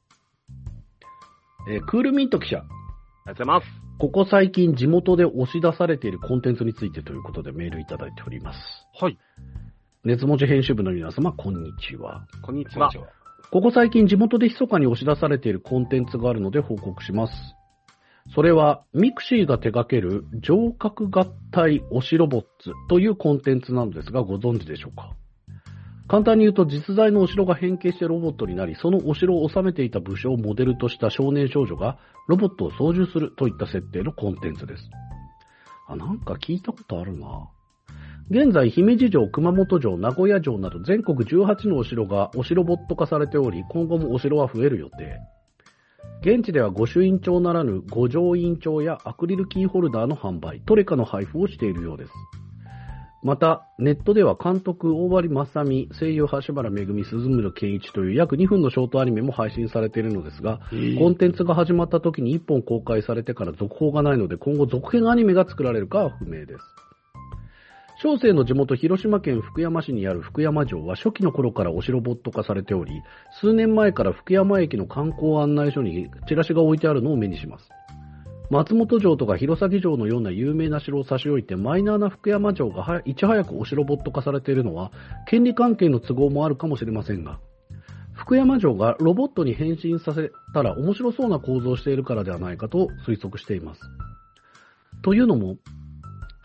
クールミント記者。 ありがとうございます。 ここ最近地元で押し出されているコンテンツについてということでメールいただいております。 はい。 熱文字編集部の皆様、こんにちは。 こんにちは。 ここ最近地元で密かに押し出されているコンテンツがあるので報告します。それは、ミクシーが手掛ける城郭合体推しロボッツというコンテンツなのですがご存知でしょうか。簡単に言うと実在のお城が変形してロボットになり、そのお城を治めていた武将をモデルとした少年少女がロボットを操縦するといった設定のコンテンツです。なんか聞いたことあるな。現在、姫路城、熊本城、名古屋城など全国18のお城がお城ボット化されており、今後もお城は増える予定。現地では御朱印帳ならぬ御城印帳やアクリルキーホルダーの販売、トレカの配布をしているようです。また、ネットでは監督大張正美、声優橋原めぐみ、鈴村健一という約2分のショートアニメも配信されているのですが、コンテンツが始まった時に1本公開されてから続報がないので、今後続編アニメが作られるかは不明です。小生の地元広島県福山市にある福山城は初期の頃からお城ボット化されており、数年前から福山駅の観光案内所にチラシが置いてあるのを目にします。松本城とか弘前城のような有名な城を差し置いてマイナーな福山城がいち早くお城ボット化されているのは権利関係の都合もあるかもしれませんが、福山城がロボットに変身させたら面白そうな構造をしているからではないかと推測しています。というのも、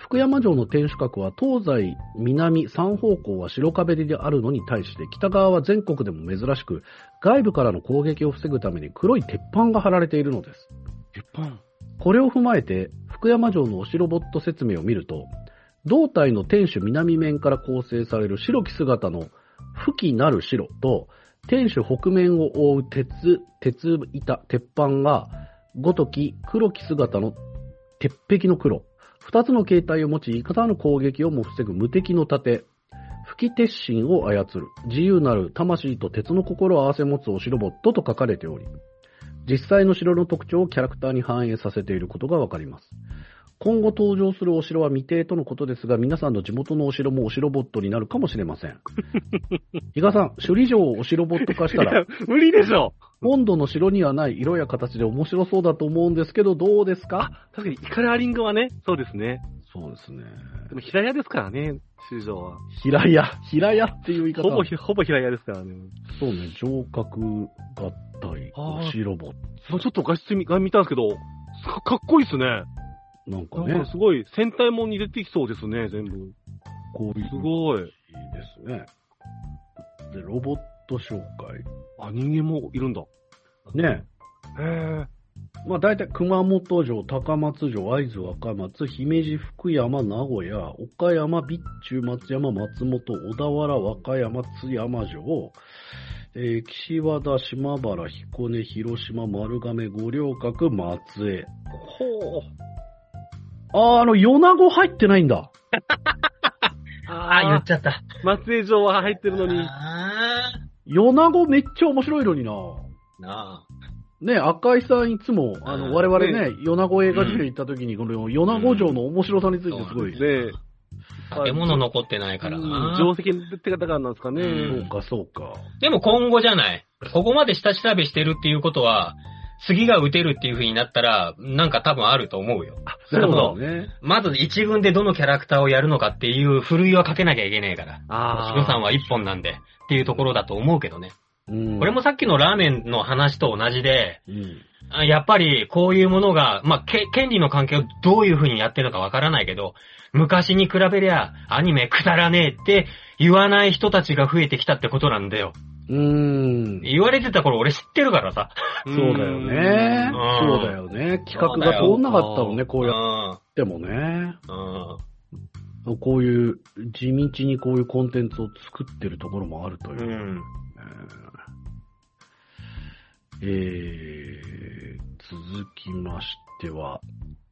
福山城の天守閣は東西、南、3方向は白壁であるのに対して、北側は全国でも珍しく、外部からの攻撃を防ぐために黒い鉄板が張られているのです。 鉄板？ これを踏まえて、福山城のお城ボット説明を見ると、胴体の天守南面から構成される白き姿の吹きなる白と、天守北面を覆う鉄板が、ごとき黒き姿の鉄壁の黒。二つの形態を持ち、いかなる攻撃をも防ぐ無敵の盾。吹き鉄心を操る。自由なる魂と鉄の心を合わせ持つお城ボットと書かれており、実際の城の特徴をキャラクターに反映させていることがわかります。今後登場するお城は未定とのことですが、皆さんの地元のお城もお城ボットになるかもしれません。伊賀さん、首里城をお城ボット化したら、 無理でしょ。 本土の城にはない色や形で面白そうだと思うんですけど、どうですか？ 確かに、イカラーリングはね、そうですね。 そうですね。 でも平屋ですからね、首里城は。 平屋っていう言い方。 ほぼ平屋ですからね。 そうね、城郭合体、お城ボット。 ちょっと画質見たんですけど、かっこいいっすね。 なんかね。 すごい、戦隊もんに出てきそうですね、全部。 こういう。 すごい。 いいですね。で、ロボット紹介。 あ、人間もいるんだ。 ねえ。へえ。 まあ大体熊本城、高松城、会津若松、姫路、福山、名古屋、岡山、備中、松山、松本、小田原、和歌山、津山城、岸和田、島原、彦根、広島、丸亀、五稜郭、松江。 ほう。 米子入ってないんだ。 言っちゃった。 松江城は入ってるのに。 米子めっちゃ面白いのにな。 なあ。 ね、赤井さんいつも、我々ね、米子映画事件行った時に、この米子城の面白さについてすごい。 ね建物残ってないからな。 定石って方からなんですかね。 そうか。 でも今後じゃない。ここまで下調べしてるっていうことは、次が撃てるっていう風になったら、なんか多分あると思うよ。 なるほどね。 まず一軍でどのキャラクターをやるのかっていうふるいはかけなきゃいけないから。予算は一本なんでっていうところだと思うけどね。これもさっきのラーメンの話と同じで、やっぱりこういうものが、まあ、権利の関係をどういう風にやってるのかわからないけど、昔に比べりゃアニメくだらねえって言わない人たちが増えてきたってことなんだよ。言われてた頃俺知ってるからさ。 そうだよね。そうだよね。企画が通んなかったもんね、こうやってもね。こういう、地道にこういうコンテンツを作ってるところもあるという。続きましては、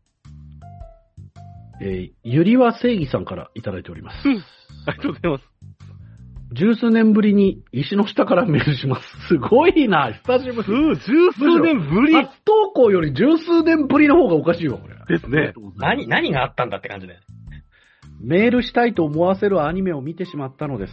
ゆりわ正義さんからいただいております。 ありがとうございます。 十数年ぶりに石の下からメールします。すごいな、久しぶり。 十数年ぶり初投稿より十数年ぶりの方がおかしいわ、これ。 ですね。 何があったんだって感じだよね。 メールしたいと思わせるアニメを見てしまったのです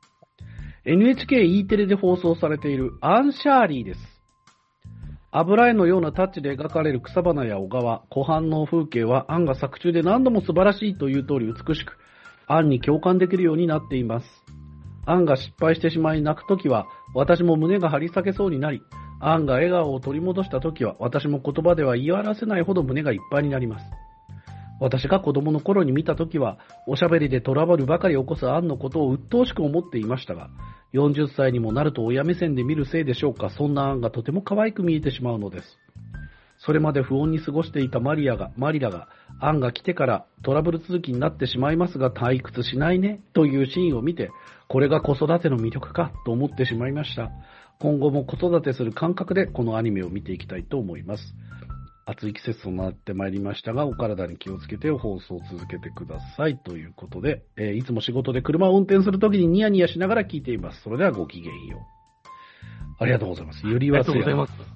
。NHKE テレで放送されているアンシャーリーです。油絵のようなタッチで描かれる草花や小川、湖畔の風景はアンが作中で何度も素晴らしいという通り美しく、アンに共感できるようになっています。アンが失敗してしまい泣くときは、私も胸が張り裂けそうになり、アンが笑顔を取り戻したときは、私も言葉では言い表せないほど胸がいっぱいになります。私が子供の頃に見たときは、おしゃべりでトラブルばかり起こすアンのことを鬱陶しく思っていましたが、40歳にもなると親目線で見るせいでしょうか、そんなアンがとても可愛く見えてしまうのです。それまで不穏に過ごしていたマリラが、アンが来てからトラブル続きになってしまいますが退屈しないね、というシーンを見て、これが子育ての魅力か、と思ってしまいました。今後も子育てする感覚でこのアニメを見ていきたいと思います。暑い季節となってまいりましたが、お体に気をつけて放送を続けてください。ということで、いつも仕事で車を運転するときにニヤニヤしながら聞いています。それではごきげんよう。ありがとうございます。ゆりわせや。 ありがとうございます。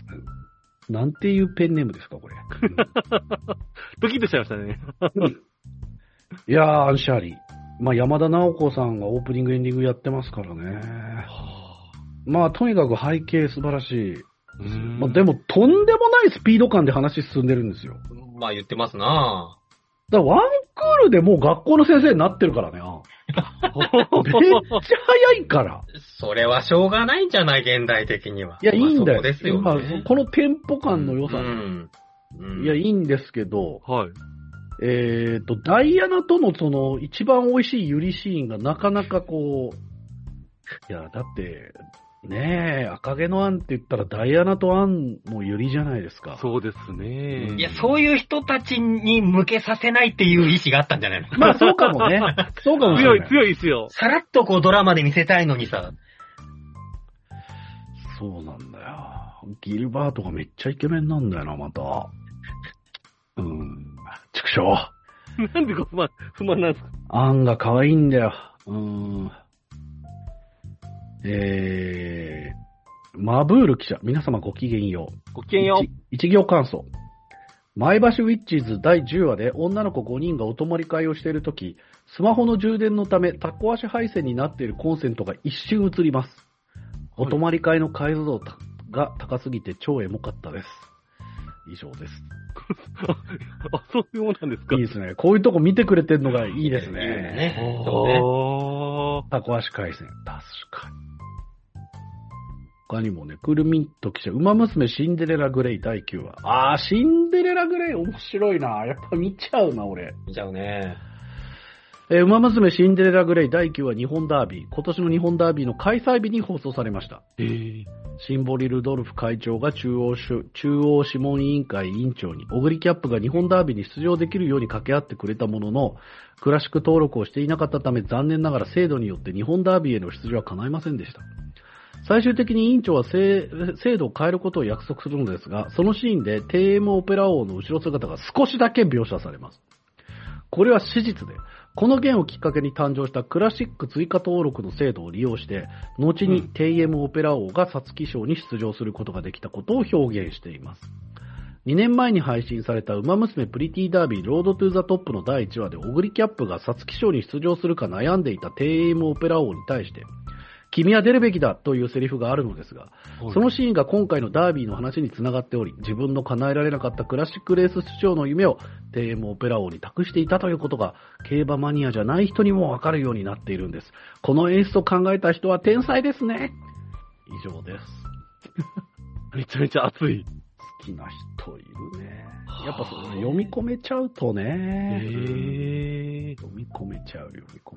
なんていうペンネームですか、これ。 ドキッとしちゃいましたね。 いやー、アンシャーリー。まあ、山田直子さんがオープニングエンディングやってますからね。まあ、とにかく背景素晴らしい。まあ、でも、とんでもないスピード感で話進んでるんですよ。 まあ言ってますなだからワンクールでもう学校の先生になってるからね。めっちゃ早いから。 それはしょうがないんじゃない、現代的には。 いや、いいんだよ。 そうですよね。 このテンポ感の良さ。いや、いいんですけど、 はい。 ダイアナとのその一番美味しいユリシーンがなかなかこう、いや、だって、ねえ、赤毛のアンって言ったらダイアナとアンのユリじゃないですか。 そうですね。 いや、そういう人たちに向けさせないっていう意思があったんじゃないの？ まあそうかもね。そうかもしれない。 強いっすよ。 さらっとこうドラマで見せたいのにさ。 そうなんだよ。ギルバートがめっちゃイケメンなんだよな、また。畜生。 なんで不満なんですか？ アンが可愛いんだよ。マブール記者、皆様ごきげんよう。 ごきげんよう。 一行感想。前橋ウィッチーズ第10話で女の子5人がお泊まり会をしているとき、スマホの充電のためタコ足配線になっているコンセントが一瞬映ります。お泊まり会の解像度が高すぎて超エモかったです。以上です。 あ、そういうもんなんですか？ いいですね。こういうとこ見てくれてるのがいいですね。 いいね。 タコ足回線。確かに。他にもね、クルミント記者、ウマ娘シンデレラグレイ第9話。シンデレラグレイ面白いな。やっぱ見ちゃうな、俺。 見ちゃうね。 ウマ娘シンデレラグレイ第9話日本ダービー。今年の日本ダービーの開催日に放送されました。シンボリ・ルドルフ会長が中央諮問委員会委員長に、オグリキャップが日本ダービーに出場できるように掛け合ってくれたものの、クラシック登録をしていなかったため残念ながら制度によって日本ダービーへの出場は叶いませんでした。最終的に委員長は制度を変えることを約束するのですが、そのシーンで TM オペラ王の後ろ姿が少しだけ描写されます。これは史実で、この件をきっかけに誕生したクラシック追加登録の制度を利用して、後に TM オペラ王が皐月賞に出場することができたことを表現しています。2年前に配信されたウマ娘プリティダービーロードトゥーザトップの第1話でオグリキャップが皐月賞に出場するか悩んでいた TM オペラ王に対して、君は出るべきだというセリフがあるのですが、そのシーンが今回のダービーの話につながっており、自分の叶えられなかったクラシックレース出場の夢を TM オペラ王に託していたということが、競馬マニアじゃない人にもわかるようになっているんです。この演出を考えた人は天才ですね。以上です。 めちゃめちゃ熱い。 好きな人いるね。やっぱ読み込めちゃうとね。読み込めちゃう。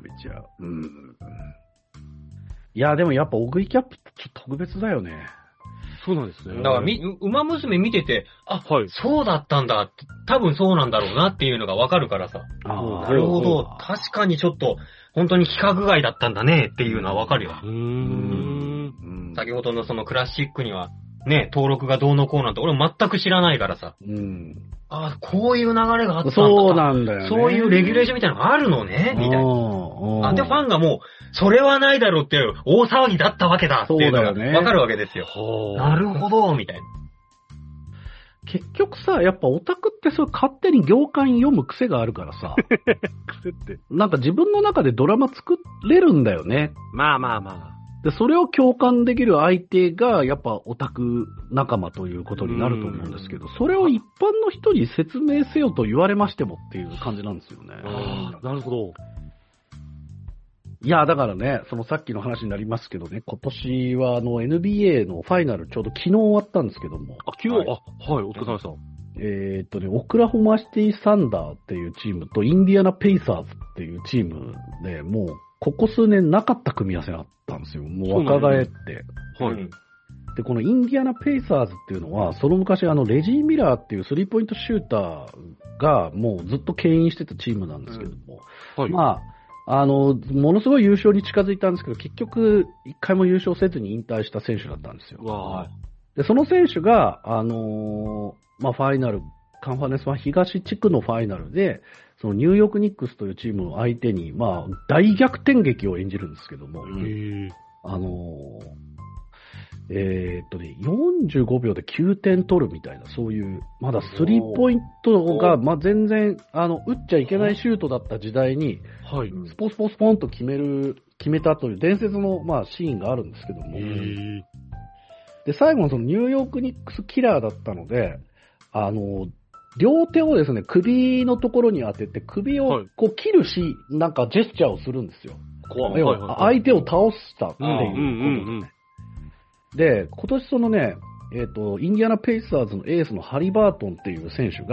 いや、でもやっぱオグリキャップってちょっと特別だよね。 そうなんですね。 だからウマ娘見てて、そうだったんだって、多分そうなんだろうなっていうのがわかるからさ。なるほど。確かにちょっと、本当に規格外だったんだねっていうのはわかるよ。先ほどのそのクラシックには、ね、登録がどうのこうなんて、俺全く知らないからさ。こういう流れがあったんだ。 そうなんだよね。 そういうレギュレーションみたいなのがあるのね、みたいな。で、ファンがもう、それはないだろうっていう大騒ぎだったわけだっていうのがわかるわけですよ。なるほど、みたいな。 結局さ、やっぱオタクってそれ勝手に行間読む癖があるからさ。 癖って。 なんか自分の中でドラマ作れるんだよね。 まあ。 で、それを共感できる相手が、やっぱオタク仲間ということになると思うんですけど、それを一般の人に説明せよと言われましてもっていう感じなんですよね。 なるほど。 いや、だからね、そのさっきの話になりますけどね、今年はNBA のファイナルちょうど昨日終わったんですけども。 昨日、はい、お疲れ様でした。 オクラホマシティサンダーっていうチームとインディアナペイサーズっていうチームで、もうここ数年なかった組み合わせがあったんですよ。もう若返って。 はい。 で、このインディアナペイサーズっていうのは、その昔レジー・ミラーっていうスリーポイントシューターがもうずっと牽引してたチームなんですけども、まあ、ものすごい優勝に近づいたんですけど、結局、一回も優勝せずに引退した選手だったんですよ。で、その選手が、まあ、ファイナル、カンファレンスは東地区のファイナルで、そのニューヨークニックスというチームを相手に、まあ、大逆転劇を演じるんですけども、45秒で9点取るみたいな、そういう、まだスリーポイントが、まあ、全然、打っちゃいけないシュートだった時代に、スポンと決めたという伝説の、まあ、シーンがあるんですけども、で、最後のそのニューヨークニックスキラーだったので、両手をですね、首のところに当てて、首をこう切るなんかジェスチャーをするんですよ。要は相手を倒したっていうことですね。で、今年そのね、インディアナペイサーズのエースのハリバートンっていう選手が、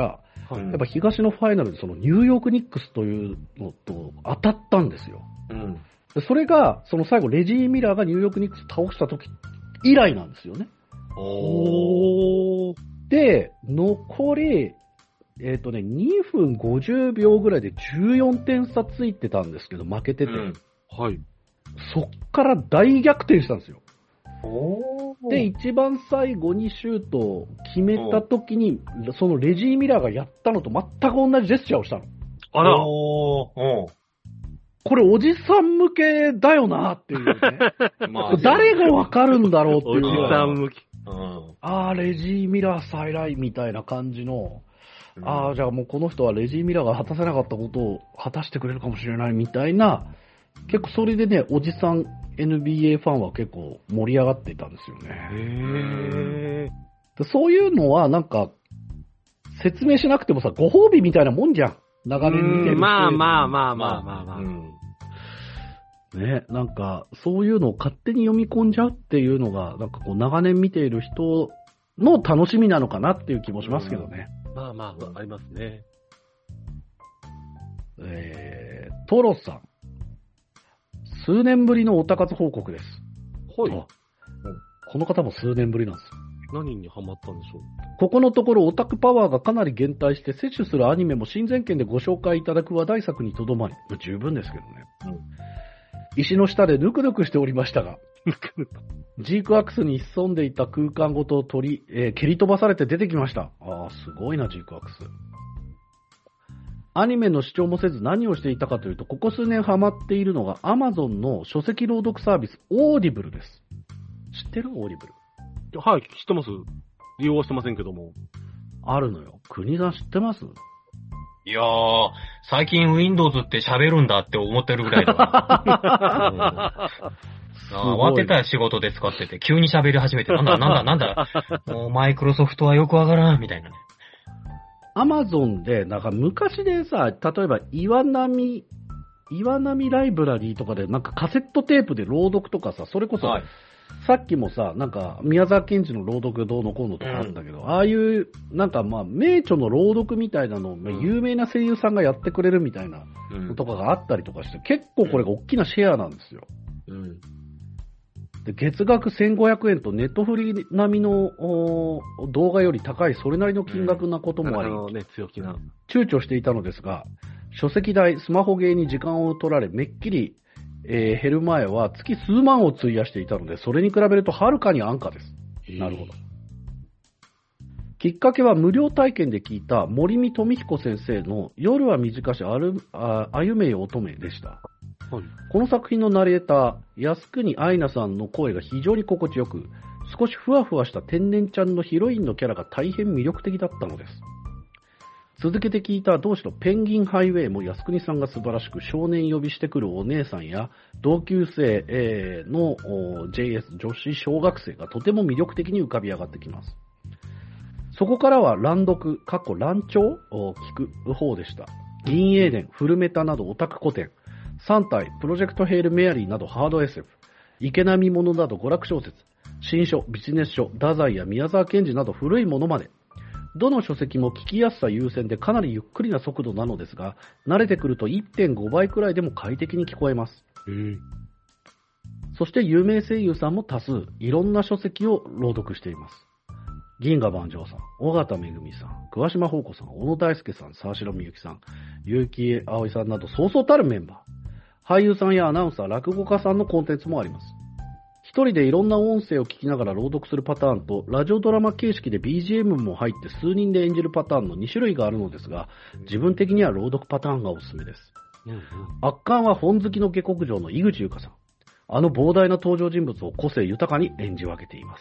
やっぱ東のファイナルでそのニューヨークニックスというのと当たったんですよ。でそれが、その最後レジー・ミラーがニューヨークニックス倒した時以来なんですよね。で、残り、2分50秒ぐらいで14点差ついてたんですけど、負けてて。 はい。 そっから大逆転したんですよ。で、一番最後にシュートを決めた時に、そのレジー・ミラーがやったのと全く同じジェスチャーをしたの。 あら。 これおじさん向けだよなっていうね。まあ、誰がわかるんだろうっていう。おじさん向け。 レジー・ミラー再来みたいな感じの、じゃあもうこの人はレジー・ミラーが果たせなかったことを果たしてくれるかもしれないみたいな、結構それでね、おじさん NBA ファンは結構盛り上がっていたんですよね。でそういうのはなんか、説明しなくてもさ、ご褒美みたいなもんじゃん。長年見てる。 まあ。 ね、なんか、そういうのを勝手に読み込んじゃうっていうのが、なんかこう、長年見ている人の楽しみなのかなっていう気もしますけどね。 まあ、ありますね。 トロさん。数年ぶりのオタ活報告です。 はい。 この方も数年ぶりなんですよ。 何にハマったんでしょう。 ここのところオタクパワーがかなり減退して摂取するアニメも親善券でご紹介いただく話題作にとどまり、十分ですけどね。石の下でぬくぬくしておりましたが、ジークアクスに潜んでいた空間ごと蹴り飛ばされて出てきました。すごいな、ジークアクス。アニメの視聴もせず何をしていたかというと、ここ数年ハマっているのが Amazon の書籍朗読サービス、オーディブルです。知ってる？オーディブル。 はい、知ってます。利用はしてませんけども。 あるのよ。国さん知ってます？ いやー、最近 Windows って喋るんだって思ってるぐらいだわ。慌てたよ仕事で使ってて、急に喋り始めて、なんだ、もうマイクロソフトはよくわからん、みたいなね。 アマゾンで、なんか昔でさ、例えば岩波ライブラリーとかで、なんかカセットテープで朗読とかさ、それこそ、さっきもさ、なんか宮沢賢治の朗読どうのこうのとかあるんだけど、ああいう、なんかまあ、名著の朗読みたいなのを、有名な声優さんがやってくれるみたいなのとかがあったりとかして、結構これが大きなシェアなんですよ。で月額1500円とネットフリ並みの動画より高いそれなりの金額なこともあり、 強気な躊躇していたのですが、書籍代、スマホゲーに時間を取られ、めっきり、減る前は月数万を費やしていたので、それに比べるとはるかに安価です。なるほど。きっかけは無料体験で聞いた森見富彦先生の夜は短し歩めよ乙女でした。この作品のナレーター、靖国愛菜さんの声が非常に心地よく、少しふわふわした天然ちゃんのヒロインのキャラが大変魅力的だったのです。続けて聞いた同志のペンギンハイウェイも靖国さんが素晴らしく、少年呼びしてくるお姉さんや同級生の JS 女子小学生がとても魅力的に浮かび上がってきます。そこからは乱読、乱調を聞く方でした。銀英伝、フルメタなどオタク古典、3体、プロジェクトヘイルメアリーなどハード SF、池波物など娯楽小説、新書、ビジネス書、太宰や宮沢賢治など古いものまで、どの書籍も聞きやすさ優先でかなりゆっくりな速度なのですが、慣れてくると 1.5 倍くらいでも快適に聞こえます。そして有名声優さんも多数、いろんな書籍を朗読しています。銀河万丈さん、尾形めぐみさん、桑島宝子さん、小野大輔さん、沢城みゆきさん、結城葵さんなどそうそうたるメンバー。俳優さんやアナウンサー、落語家さんのコンテンツもあります。一人でいろんな音声を聞きながら朗読するパターンと、ラジオドラマ形式で BGM も入って数人で演じるパターンの2種類があるのですが、自分的には朗読パターンがおすすめです。圧巻は本好きの下克上の井口優香さん。あの膨大な登場人物を個性豊かに演じ分けています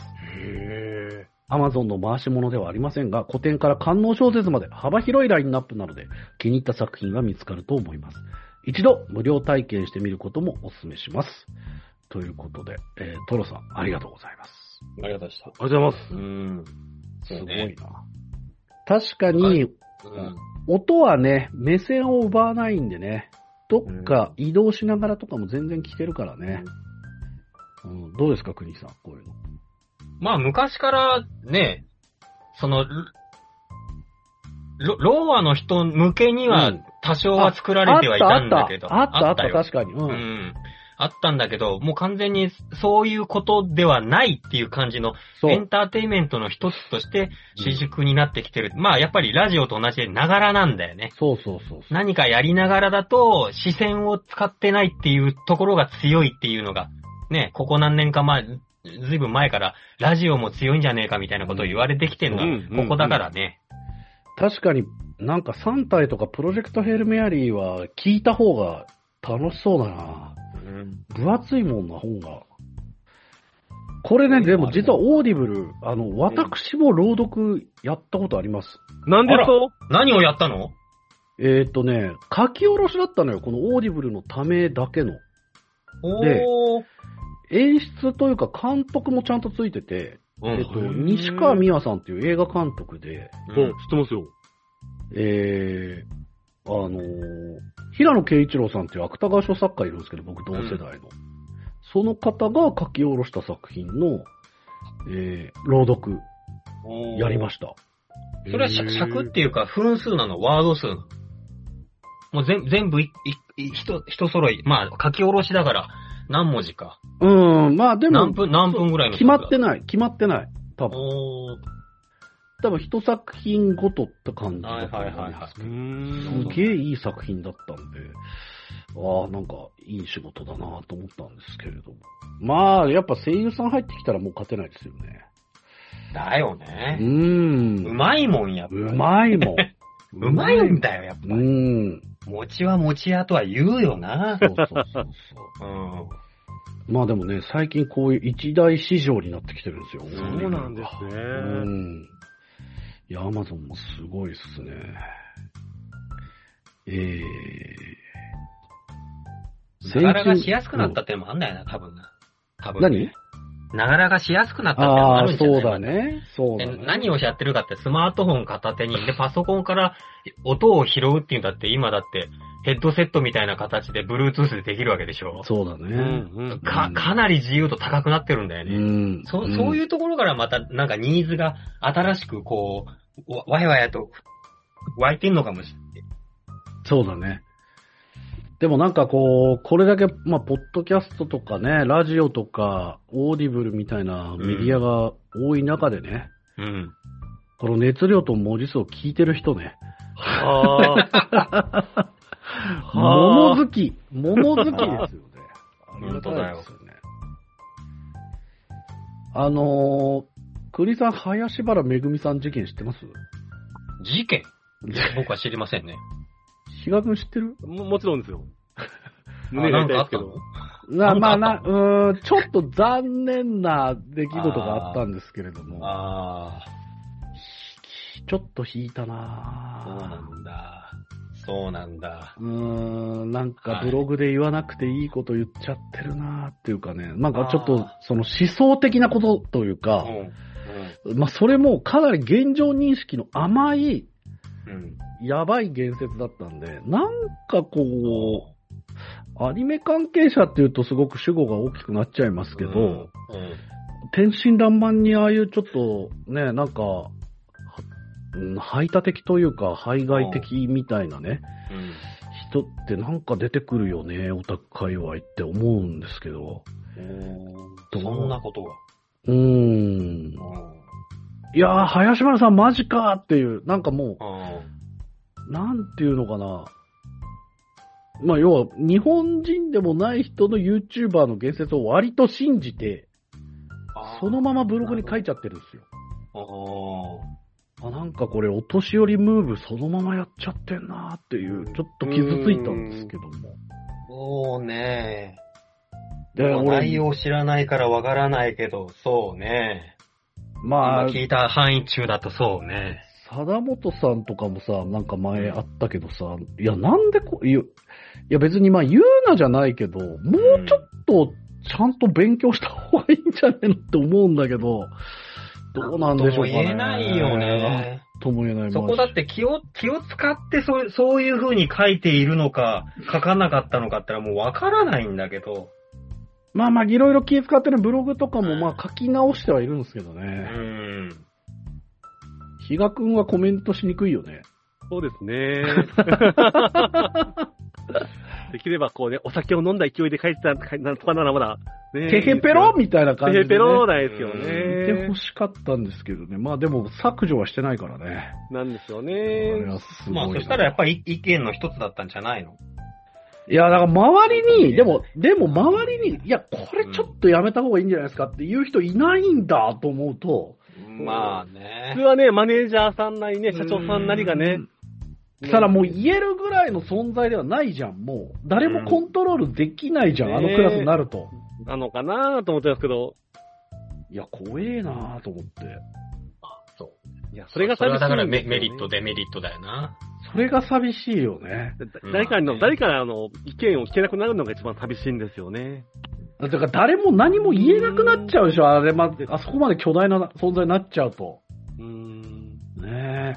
。Amazon の回し物ではありませんが、古典から官能小説まで幅広いラインナップなので、気に入った作品が見つかると思います。一度無料体験してみることもお勧めします。ということで、トロさん、ありがとうございます。 ありがとうございました。 ありがとうございます。 すごいな。確かに、音はね、目線を奪わないんでね、どっか移動しながらとかも全然聞けるからね。どうですか、国さん、こういうの。 まあ、昔からね、 ローアの人向けには多少は作られてはいたんだけど。 あった、確かに。 うん。あったんだけど、もう完全にそういうことではないっていう感じのエンターテインメントの一つとして主軸になってきてる。まあやっぱりラジオと同じでながらなんだよね。 そう。 何かやりながらだと視線を使ってないっていうところが強いっていうのが、ね、ここ何年か前、ずいぶん前からラジオも強いんじゃねえかみたいなことを言われてきてるのはここだからね。 確かになんか3体とかプロジェクトヘルメアリーは聞いた方が楽しそうだな。分厚いもんな、本が。これね、でも実はオーディブル、私も朗読やったことあります。 なんでと？ 何をやったの？ 書き下ろしだったのよ、このオーディブルのためだけの。で、演出というか監督もちゃんとついてて、西川美和さんっていう映画監督で、 知ってますよ。 平野啓一郎さんっていう芥川賞作家いるんですけど、僕同世代の。その方が書き下ろした作品の、朗読、やりました。 それは尺っていうか、分数なの？ワード数なの？もう全部一揃い。まあ、書き下ろしだから、何文字か。 まあでも、 何分ぐらいの決まってない。多分一作品ごとって感じだったんですけど、すげえいい作品だったんで、なんかいい仕事だなと思ったんですけれども。まあ、やっぱ声優さん入ってきたらもう勝てないですよね。 だよね。うまいもんやっぱり。 うまいもん。 うまいんだよ、やっぱり。餅は餅屋とは言うよな。 そう。まあでもね、最近こういう一大市場になってきてるんですよ。 そうなんですね。 いや、アマゾンもすごいっすね。 ながらがしやすくなったってのもあんだよな、多分な。 何？ ながらがしやすくなったってのもあるんじゃない？ そうだね。 何をやってるかってスマートフォン片手に、で、パソコンから音を拾うっていうんだって、今だってヘッドセットみたいな形で Bluetooth でできるわけでしょ？ そうだね。 かなり自由度高くなってるんだよね。そういうところからまたなんかニーズが新しくこう、わやわやと湧いてんのかもしれない。 そうだね。でもなんかこれだけ、まあ、ポッドキャストとかね、ラジオとか、オーディブルみたいなメディアが多い中でね、この熱量と文字数を聞いてる人ね。物好きですよね。ありがたいですよね。栗さん、林原めぐみさん事件知ってます？ 事件？僕は知りませんね。 比嘉君知ってる？ もちろんですよ。胸が痛いですけど。 ちょっと残念な出来事があったんですけれども。ちょっと引いたなぁ。 そうなんだ。 なんかブログで言わなくていいこと言っちゃってるなぁっていうかね。なんかちょっとその思想的なことというか、まあそれもかなり現状認識の甘い、やばい言説だったんで、なんかこう、アニメ関係者っていうとすごく主語が大きくなっちゃいますけど、天真爛漫にああいうちょっとね、なんか、排他的というか、排外的みたいなね、人ってなんか出てくるよね、オタク界隈って思うんですけど。 そんなことが。 いやー、林原さんマジかーっていう、なんかもう、なんていうのかな。まあ、要は、日本人でもない人の YouTuber の言説を割と信じて、そのままブログに書いちゃってるんですよ。なんかこれ、お年寄りムーブそのままやっちゃってんなーっていう、ちょっと傷ついたんですけども。 そうね。内容知らないからわからないけど、そうね。まあ、聞いた範囲中だとそうね。 貞本さんとかもさ、なんか前あったけどさ、いや、なんでいや別にまあ言うなじゃないけど、もうちょっとちゃんと勉強した方がいいんじゃねえのって思うんだけど、どうなんでしょうかね。 とも言えないよね。 とも言えない。 そこだって気を使ってそういう風に書いているのか、書かなかったのかってのはもうわからないんだけど。 まあいろいろ気使ってね、ブログとかもまあ書き直してはいるんですけどね。比嘉くんはコメントしにくいよね。 そうですね。できればこうね、お酒を飲んだ勢いで帰ったなんとかならまだ、ね。 テヘペロみたいな感じで、ね。 テヘペロなんですよね。 て欲しかったんですけどね。まあでも削除はしてないからね。 なんですよね。 まあそしたらやっぱり意見の一つだったんじゃないの？ いや、だから周りに、でも周りに、いや、これちょっとやめた方がいいんじゃないですかっていう人いないんだと思うと。 まあね。 普通はね、マネージャーさんなりね、社長さんなりがね。 ただもう言えるぐらいの存在ではないじゃん、もう。誰もコントロールできないじゃん、あのクラスになると。 なのかなと思ってますけど。 いや、怖えなと思って。 あ、そう。 いや、それが寂しい、ね。 それはだからメリット、デメリットだよな。 それが寂しいよね。 誰かの意見を聞けなくなるのが一番寂しいんですよね。 だから誰も何も言えなくなっちゃうでしょ、あそこまで巨大な存在になっちゃうと。ね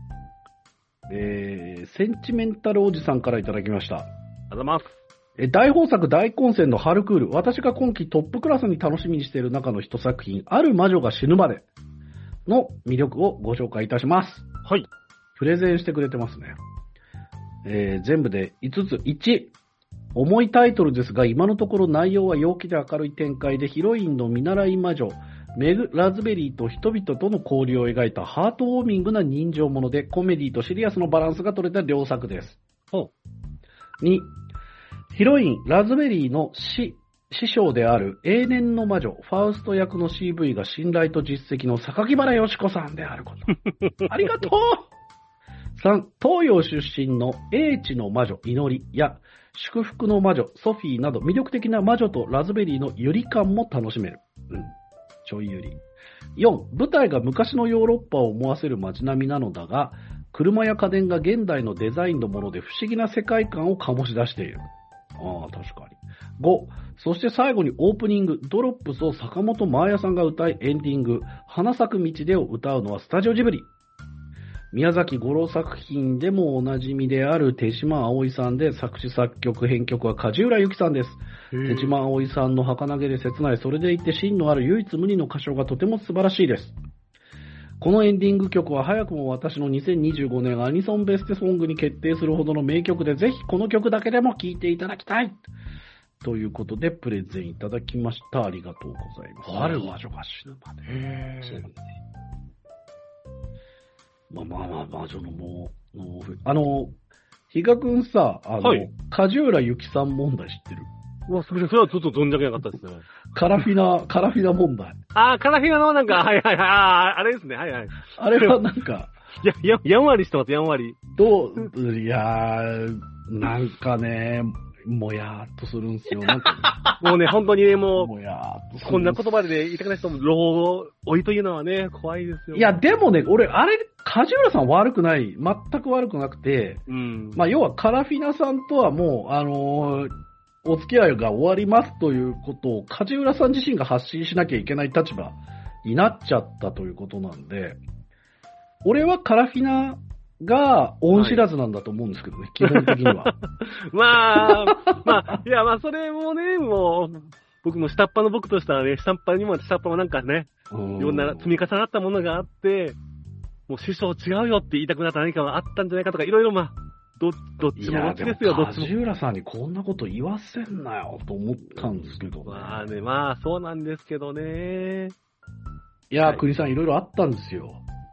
え。センチメンタルおじさんからいただきました。 ありがとうございます。 大豊作大混戦の春クール。私が今季トップクラスに楽しみにしている中の一作品、ある魔女が死ぬまでの魅力をご紹介いたします。 はい。 プレゼンしてくれてますね。全部で5つ。1、重いタイトルですが、今のところ内容は陽気で明るい展開で、ヒロインの見習い魔女、メグ・ラズベリーと人々との交流を描いたハートウォーミングな人情もので、コメディとシリアスのバランスが取れた良作です。2、ヒロイン、ラズベリーの師匠である永年の魔女、ファウスト役の CV が信頼と実績の榊原よし子さんであること。ありがとう3、東洋出身の英知の魔女、祈りや、祝福の魔女、ソフィーなど魅力的な魔女とラズベリーのユリ感も楽しめる。ちょいユリ。4、舞台が昔のヨーロッパを思わせる街並みなのだが、車や家電が現代のデザインのもので不思議な世界観を醸し出している。ああ、確かに。5、そして最後にオープニング、ドロップスを坂本真綾さんが歌い、エンディング、花咲く道でを歌うのはスタジオジブリ。宮崎五郎作品でもおなじみである手島葵さんで、作詞作曲編曲は梶浦由記さんです。手島葵さんの儚げで切ない、それでいて芯のある唯一無二の歌唱がとても素晴らしいです。このエンディング曲は早くも私の2025年アニソンベストソングに決定するほどの名曲で、ぜひこの曲だけでも聴いていただきたいということでプレゼンいただきました。ありがとうございます。ある魔女が死ぬまで。魔女のもう、比嘉くんさ、はい、梶浦由記さん問題知ってる？ それはちょっと存じ上げなかったですね。 カラフィナ問題。 カラフィナのなんか、はい、あれですね、はい。 あれはなんか、 やんわりしてます、やんわり。 いやー、なんかね、もやーっとするんすよ。なんかもうね、本当にもやーっとする。 こんな言葉で言いたくない人も、老いというのはね、怖いですよ。 いや、でもね、俺、梶浦さん悪くない。全く悪くなくて、要はカラフィナさんとはもう、お付き合いが終わりますということを、梶浦さん自身が発信しなきゃいけない立場になっちゃったということなんで、俺はカラフィナが恩知らずなんだと思うんですけどね、基本的には。 それもね、もう、僕も下っ端の僕としたらね、下っ端もなんかね、いろんな積み重なったものがあって、もう師匠違うよって言いたくなった何かがあったんじゃないかとか、いろいろどっちもどっちですよ、どっちも。 梶浦さんにこんなこと言わせんなよと思ったんですけどね。 そうなんですけどね。 いや、国さんいろいろあったんですよ。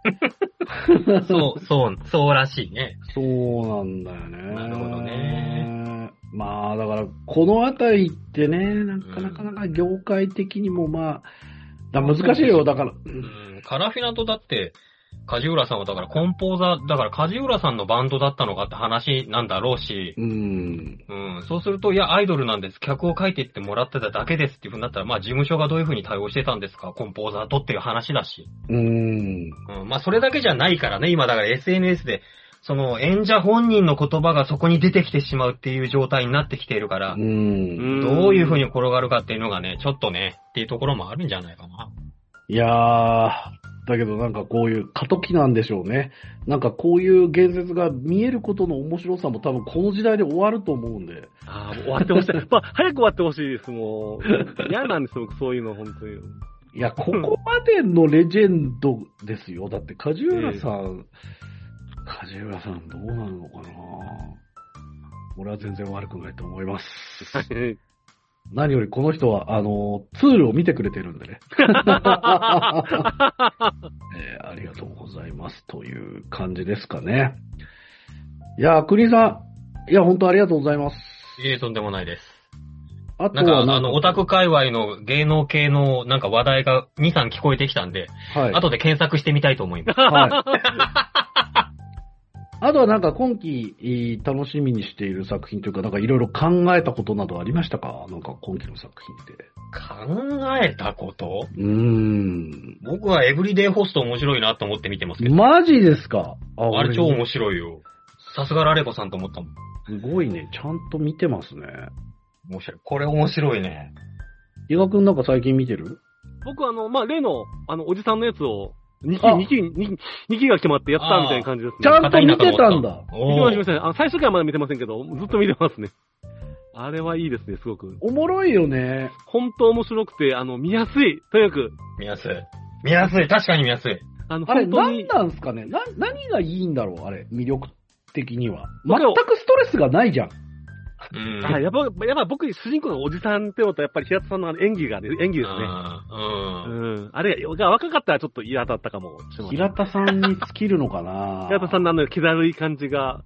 そうらしいね。 そうなんだよね。 なるほどね。 だから、このあたりってね、なかなか業界的にも難しいよ、だから。 カラフィナとだって、梶浦さんはだからコンポーザー、だから梶浦さんのバンドだったのかって話なんだろうし、そうすると、いや、アイドルなんです。曲を書いていってもらってただけですっていう風になったら、事務所がどういう風に対応してたんですか、コンポーザーとっていう話だし。それだけじゃないからね、今だから SNS で、その演者本人の言葉がそこに出てきてしまうっていう状態になってきているから、どういう風に転がるかっていうのがね、ちょっとね、っていうところもあるんじゃないかな。 いやー、だけどなんかこういう過渡期なんでしょうね。なんかこういう言説が見えることの面白さも多分この時代で終わると思うんで。 終わってほしい。早く終わってほしいです、もう。嫌なんですよ、そういうの、本当に。 いや、ここまでのレジェンドですよ。だって、梶浦さん梶浦さんどうなるのかな。俺は全然悪くないと思います。何よりこの人は、ツールを見てくれてるんでね。ありがとうございます。という感じですかね。いや、国さん、いや、本当ありがとうございます。 いえ、とんでもないです。 あとはなんか、オタク界隈の芸能系のなんか話題が2、3聞こえてきたんで、はい、後で検索してみたいと思います。はい。 あとはなんか今期楽しみにしている作品というか、なんかいろいろ考えたことなどありましたか？なんか今期の作品で。 考えたこと？僕はエブリデイホスト面白いなと思って見てますけど。 マジですか？ あれ超面白いよ。さすがラレコさんと思ったもん。 すごいね。ちゃんと見てますね。 面白い。これ面白いね。 伊賀くんなんか最近見てる？ 僕例の、おじさんのやつを、2期が決まってやったみたいな感じですね。 ちゃんと見てたんだ。 見てません。最初期はまだ見てませんけど、ずっと見てますね。あれはいいですね、すごく。 おもろいよね。 本当面白くて、見やすい。とにかく。 見やすい。確かに見やすい。 あれ、何なんすかね？何がいいんだろうあれ、魅力的には。全くストレスがないじゃん。 やっぱ僕、主人公のおじさんってことは、やっぱり平田さんの演技ですね。あれが若かったらちょっと嫌だったかもしれない。 平田さんに尽きるのかな平田さんの気だるい感じが。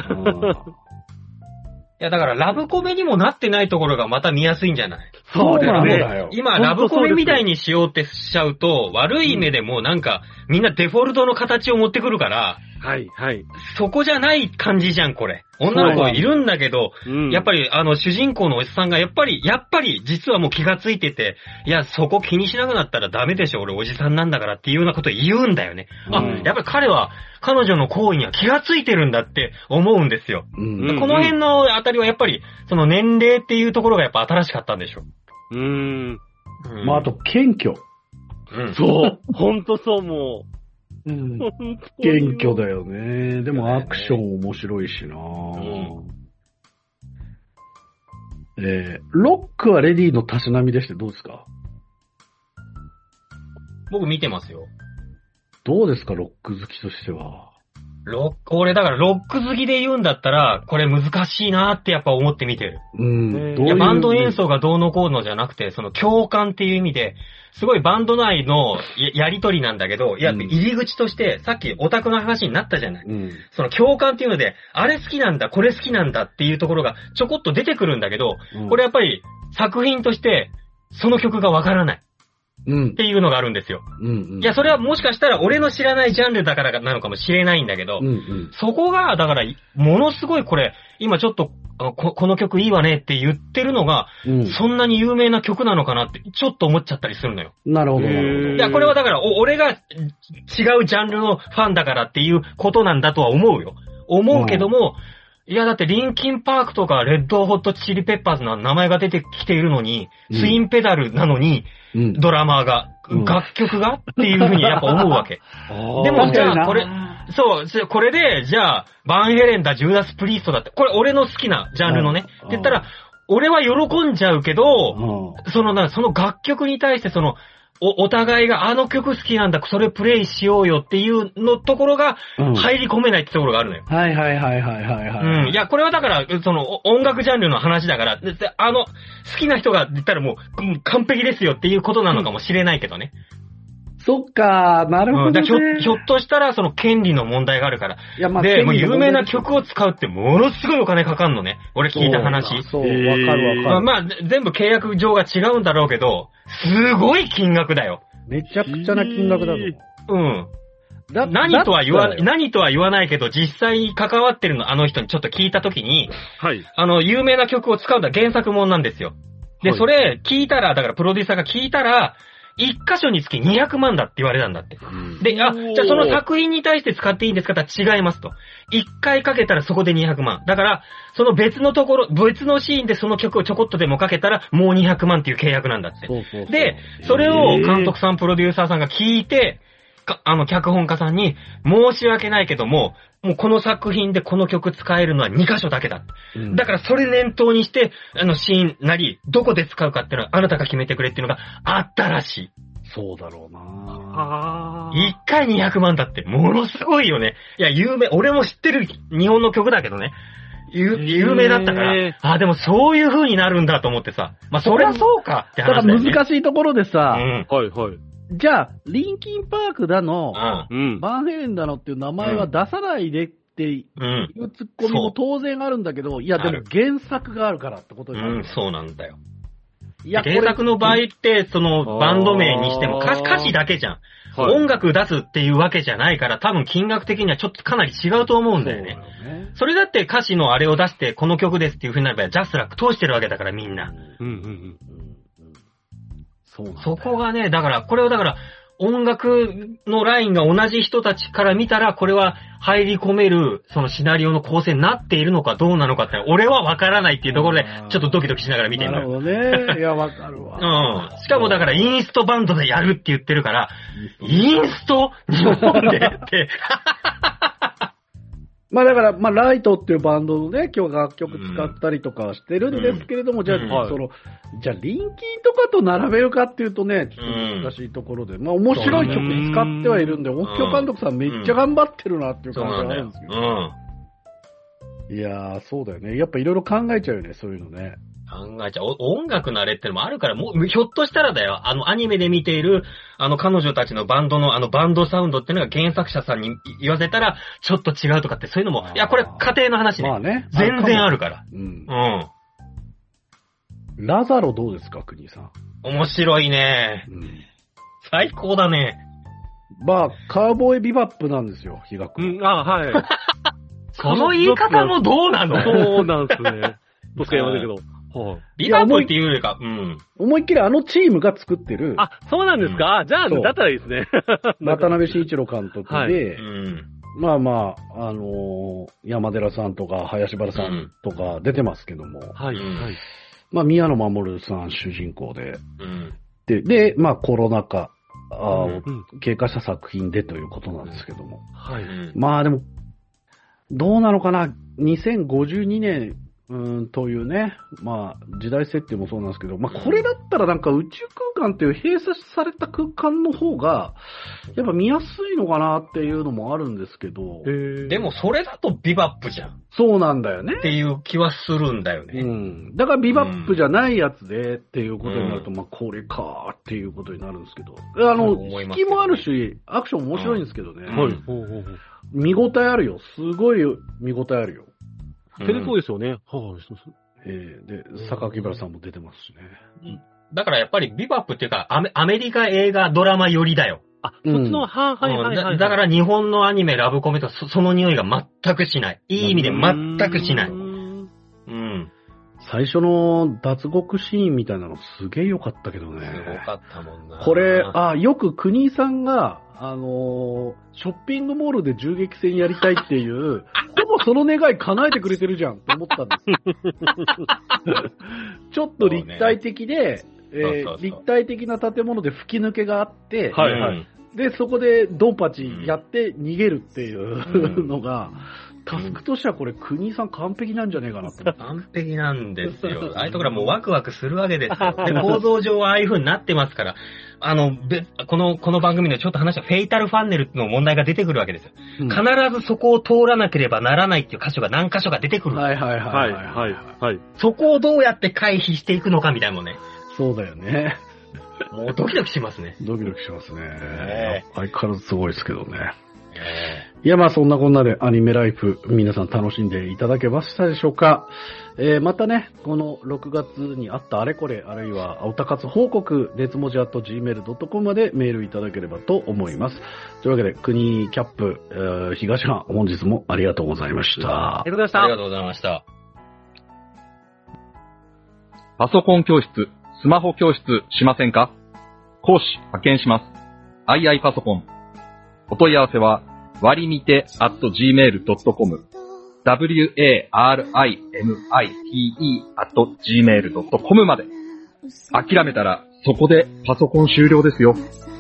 いや、だからラブコメにもなってないところがまた見やすいんじゃない？ そうだよね。 今、ラブコメみたいにしようってしちゃうと、悪い目でもなんか、みんなデフォルトの形を持ってくるから、 はい、はい。 そこじゃない感じじゃん、これ。女の子いるんだけど、やっぱり主人公のおじさんがやっぱり実はもう気がついてて、いや、そこ気にしなくなったらダメでしょ、俺おじさんなんだからっていうようなことを言うんだよね。やっぱり彼は、彼女の行為には気がついてるんだって思うんですよ。この辺のあたりはやっぱり、その年齢っていうところがやっぱ新しかったんでしょ。 まあ、あと、謙虚。 そう。ほんとそう、もう。 謙虚だよね。でもアクション面白いしな、ロックはレディのたしなみでしてどうですか？ 僕見てますよ。 どうですか、ロック好きとしては。 俺だからロック好きで言うんだったら、これ難しいなってやっぱ思って見てる。いや、バンド演奏がどうのこうのじゃなくて、その共感っていう意味で、すごいバンド内のやりとりなんだけど、いや、入り口として、さっきオタクの話になったじゃない。その共感っていうので、あれ好きなんだ、これ好きなんだっていうところがちょこっと出てくるんだけど、これやっぱり作品として、その曲がわからない。っていうのがあるんですよ。いや、それはもしかしたら俺の知らないジャンルだからなのかもしれないんだけど、そこが、だから、ものすごいこれ、今ちょっと、この曲いいわねって言ってるのが、そんなに有名な曲なのかなって、ちょっと思っちゃったりするのよ。 なるほど、なるほど。 いや、これはだから、俺が違うジャンルのファンだからっていうことなんだとは思うよ。思うけども、いや、だってリンキンパークとかレッドホットチリペッパーズの名前が出てきているのに、ツインペダルなのに、ドラマーが、楽曲がっていうふうにやっぱ思うわけ。でもじゃあこれ、これで、じゃあ、バンヘレンだ、ジューダス・プリーストだって、これ俺の好きなジャンルのね、って言ったら、俺は喜んじゃうけど、その楽曲に対してお互いがあの曲好きなんだ、それプレイしようよっていうのところが入り込めないってところがあるのよ。 はいはいはいはいはい。 いや、これはだから、音楽ジャンルの話だから、好きな人が言ったらもう完璧ですよっていうことなのかもしれないけどね。 そっかー、なるほどね。 ひょっとしたら権利の問題があるから。で、もう有名な曲を使うってものすごいお金かかんのね。俺聞いた話。 そう、わかるわかる。 まあ、全部契約上が違うんだろうけど、すごい金額だよ。 めちゃくちゃな金額だぞ。 何とは言わないけど、実際に関わってるの、あの人にちょっと聞いたときに、 はい。 有名な曲を使うんだ、原作もんなんですよ。で、それ聞いたら、だからプロデューサーが聞いたら、一箇所につき200万だって言われたんだって。で、じゃあその作品に対して使っていいんですかって違いますと。一回かけたらそこで200万。だから、その別のシーンでその曲をちょこっとでもかけたらもう200万っていう契約なんだって。で、それを監督さん、プロデューサーさんが聞いて、脚本家さんに、申し訳ないけどもうこの作品でこの曲使えるのは2箇所だけだ。だからそれ念頭にして、シーンなり、どこで使うかっていうのはあなたが決めてくれっていうのがあったらしい。 そうだろうな 1回200万だってものすごいよね。いや、俺も知ってる日本の曲だけどね。有名だったから、でもそういう風になるんだと思ってさ。まあ、そりゃそうかって話だよね。 だから難しいところでさ、 はいはい。 じゃあ、リンキンパークだの、バンヘイレンだのっていう名前は出さないでっていうツッコミも当然あるんだけど、いや、でも原作があるからってことになる。 そうなんだよ。いや、原作の場合って、その、バンド名にしても歌詞だけじゃん。音楽出すっていうわけじゃないから、多分金額的にはちょっとかなり違うと思うんだよね。それだって歌詞のあれを出して、この曲ですっていう風になれば、ジャスラック通してるわけだからみんな。そこがね、だから、これをだから、音楽のラインが同じ人たちから見たら、これは入り込める、そのシナリオの構成になっているのかどうなのかって、俺は分からないっていうところで、ちょっとドキドキしながら見てるのよ。 なるほどね。いや、分かるわ。 しかもだから、インストバンドでやるって言ってるから、インスト日本でって。 まあだから、まあライトっていうバンドのね、今日楽曲使ったりとかしてるんですけれども、じゃあ、じゃあリンキンとかと並べるかっていうとね、ちょっと難しいところで、まあ面白い曲使ってはいるんで、音響監督さんめっちゃ頑張ってるなっていう感じがあるんですけど。いやー、そうだよね。やっぱいろいろ考えちゃうよね、そういうのね。 考えちゃう。音楽のあれってのもあるから、もう、ひょっとしたらだよ、アニメで見ている、彼女たちのバンドの、バンドサウンドっていうのが原作者さんに言わせたら、ちょっと違うとかって、そういうのも、いや、これ家庭の話ね。まあね。全然あるから。 ラザロどうですか、国さん。 面白いね。最高だね。 まあ、カウボーイビバップなんですよ、比嘉君。 はい。 その言い方もどうなの？ そうなんですね。としか言わないけど。 ビバップっていうよりか、 思いっきりチームが作ってる。 そうなんですか？じゃあ、だったらいいですね。 渡辺慎一郎監督で、まあまあ、山寺さんとか林原さんとか出てますけども、まあ、宮野真守さん主人公で、で、まあ、コロナ禍を経過した作品でということなんですけども、まあでも、どうなのかな、2052年、というね、まあ、時代設定もそうなんですけど、まあ、これだったらなんか宇宙空間っていう閉鎖された空間の方が、やっぱ見やすいのかなっていうのもあるんですけど。 でもそれだとビバップじゃん。 そうなんだよね。 っていう気はするんだよね。 だからビバップじゃないやつでっていうことになると、まあ、これかーっていうことになるんですけど。引きもあるし、アクションも面白いんですけどね。見応えあるよ。すごい見応えあるよ。 テレ東ですよね。 で、榊原さんも出てますしね。 だからやっぱりビバップっていうか、アメリカ映画ドラマ寄りだよ。 そっちの、はい。 だから日本のアニメラブコメとその匂いが全くしない。いい意味で全くしない。 最初の脱獄シーンみたいなのすげえ良かったけどね。 すごかったもんな。 これ、よく国井さんが、ショッピングモールで銃撃戦やりたいっていう、ほぼその願い叶えてくれてるじゃんって思ったんですちょっと立体的で、立体的な建物で吹き抜けがあって、で、そこでドンパチやって逃げるっていうのが、タスクとしてはこれ、国井さん完璧なんじゃねえかなって。 完璧なんですよ。ああいうところはもうワクワクするわけですよ。で、構造上はああいう風になってますから、この番組でちょっと話したフェイタルファンネルの問題が出てくるわけですよ。必ずそこを通らなければならないっていう箇所が何箇所か出てくる。そこをどうやって回避していくのかみたいなもんね。 そうだよね。 もうドキドキしますね。 ドキドキしますね。相変わらずすごいですけどね。いや、まあそんなこんなでアニメライフ皆さん楽しんでいただけましたでしょうか。またね、この6月にあったあれこれ、あるいはおたかつ報告、熱文字@gmail.com までメールいただければと思います。というわけで、国キャップ、東藩、本日もありがとうございました。 ありがとうございました。 パソコン教室、スマホ教室しませんか？講師派遣します。II パソコン。お問い合わせは、割りみて@gmail.com、warimite@gmail.com まで。諦めたら、そこでパソコン終了ですよ。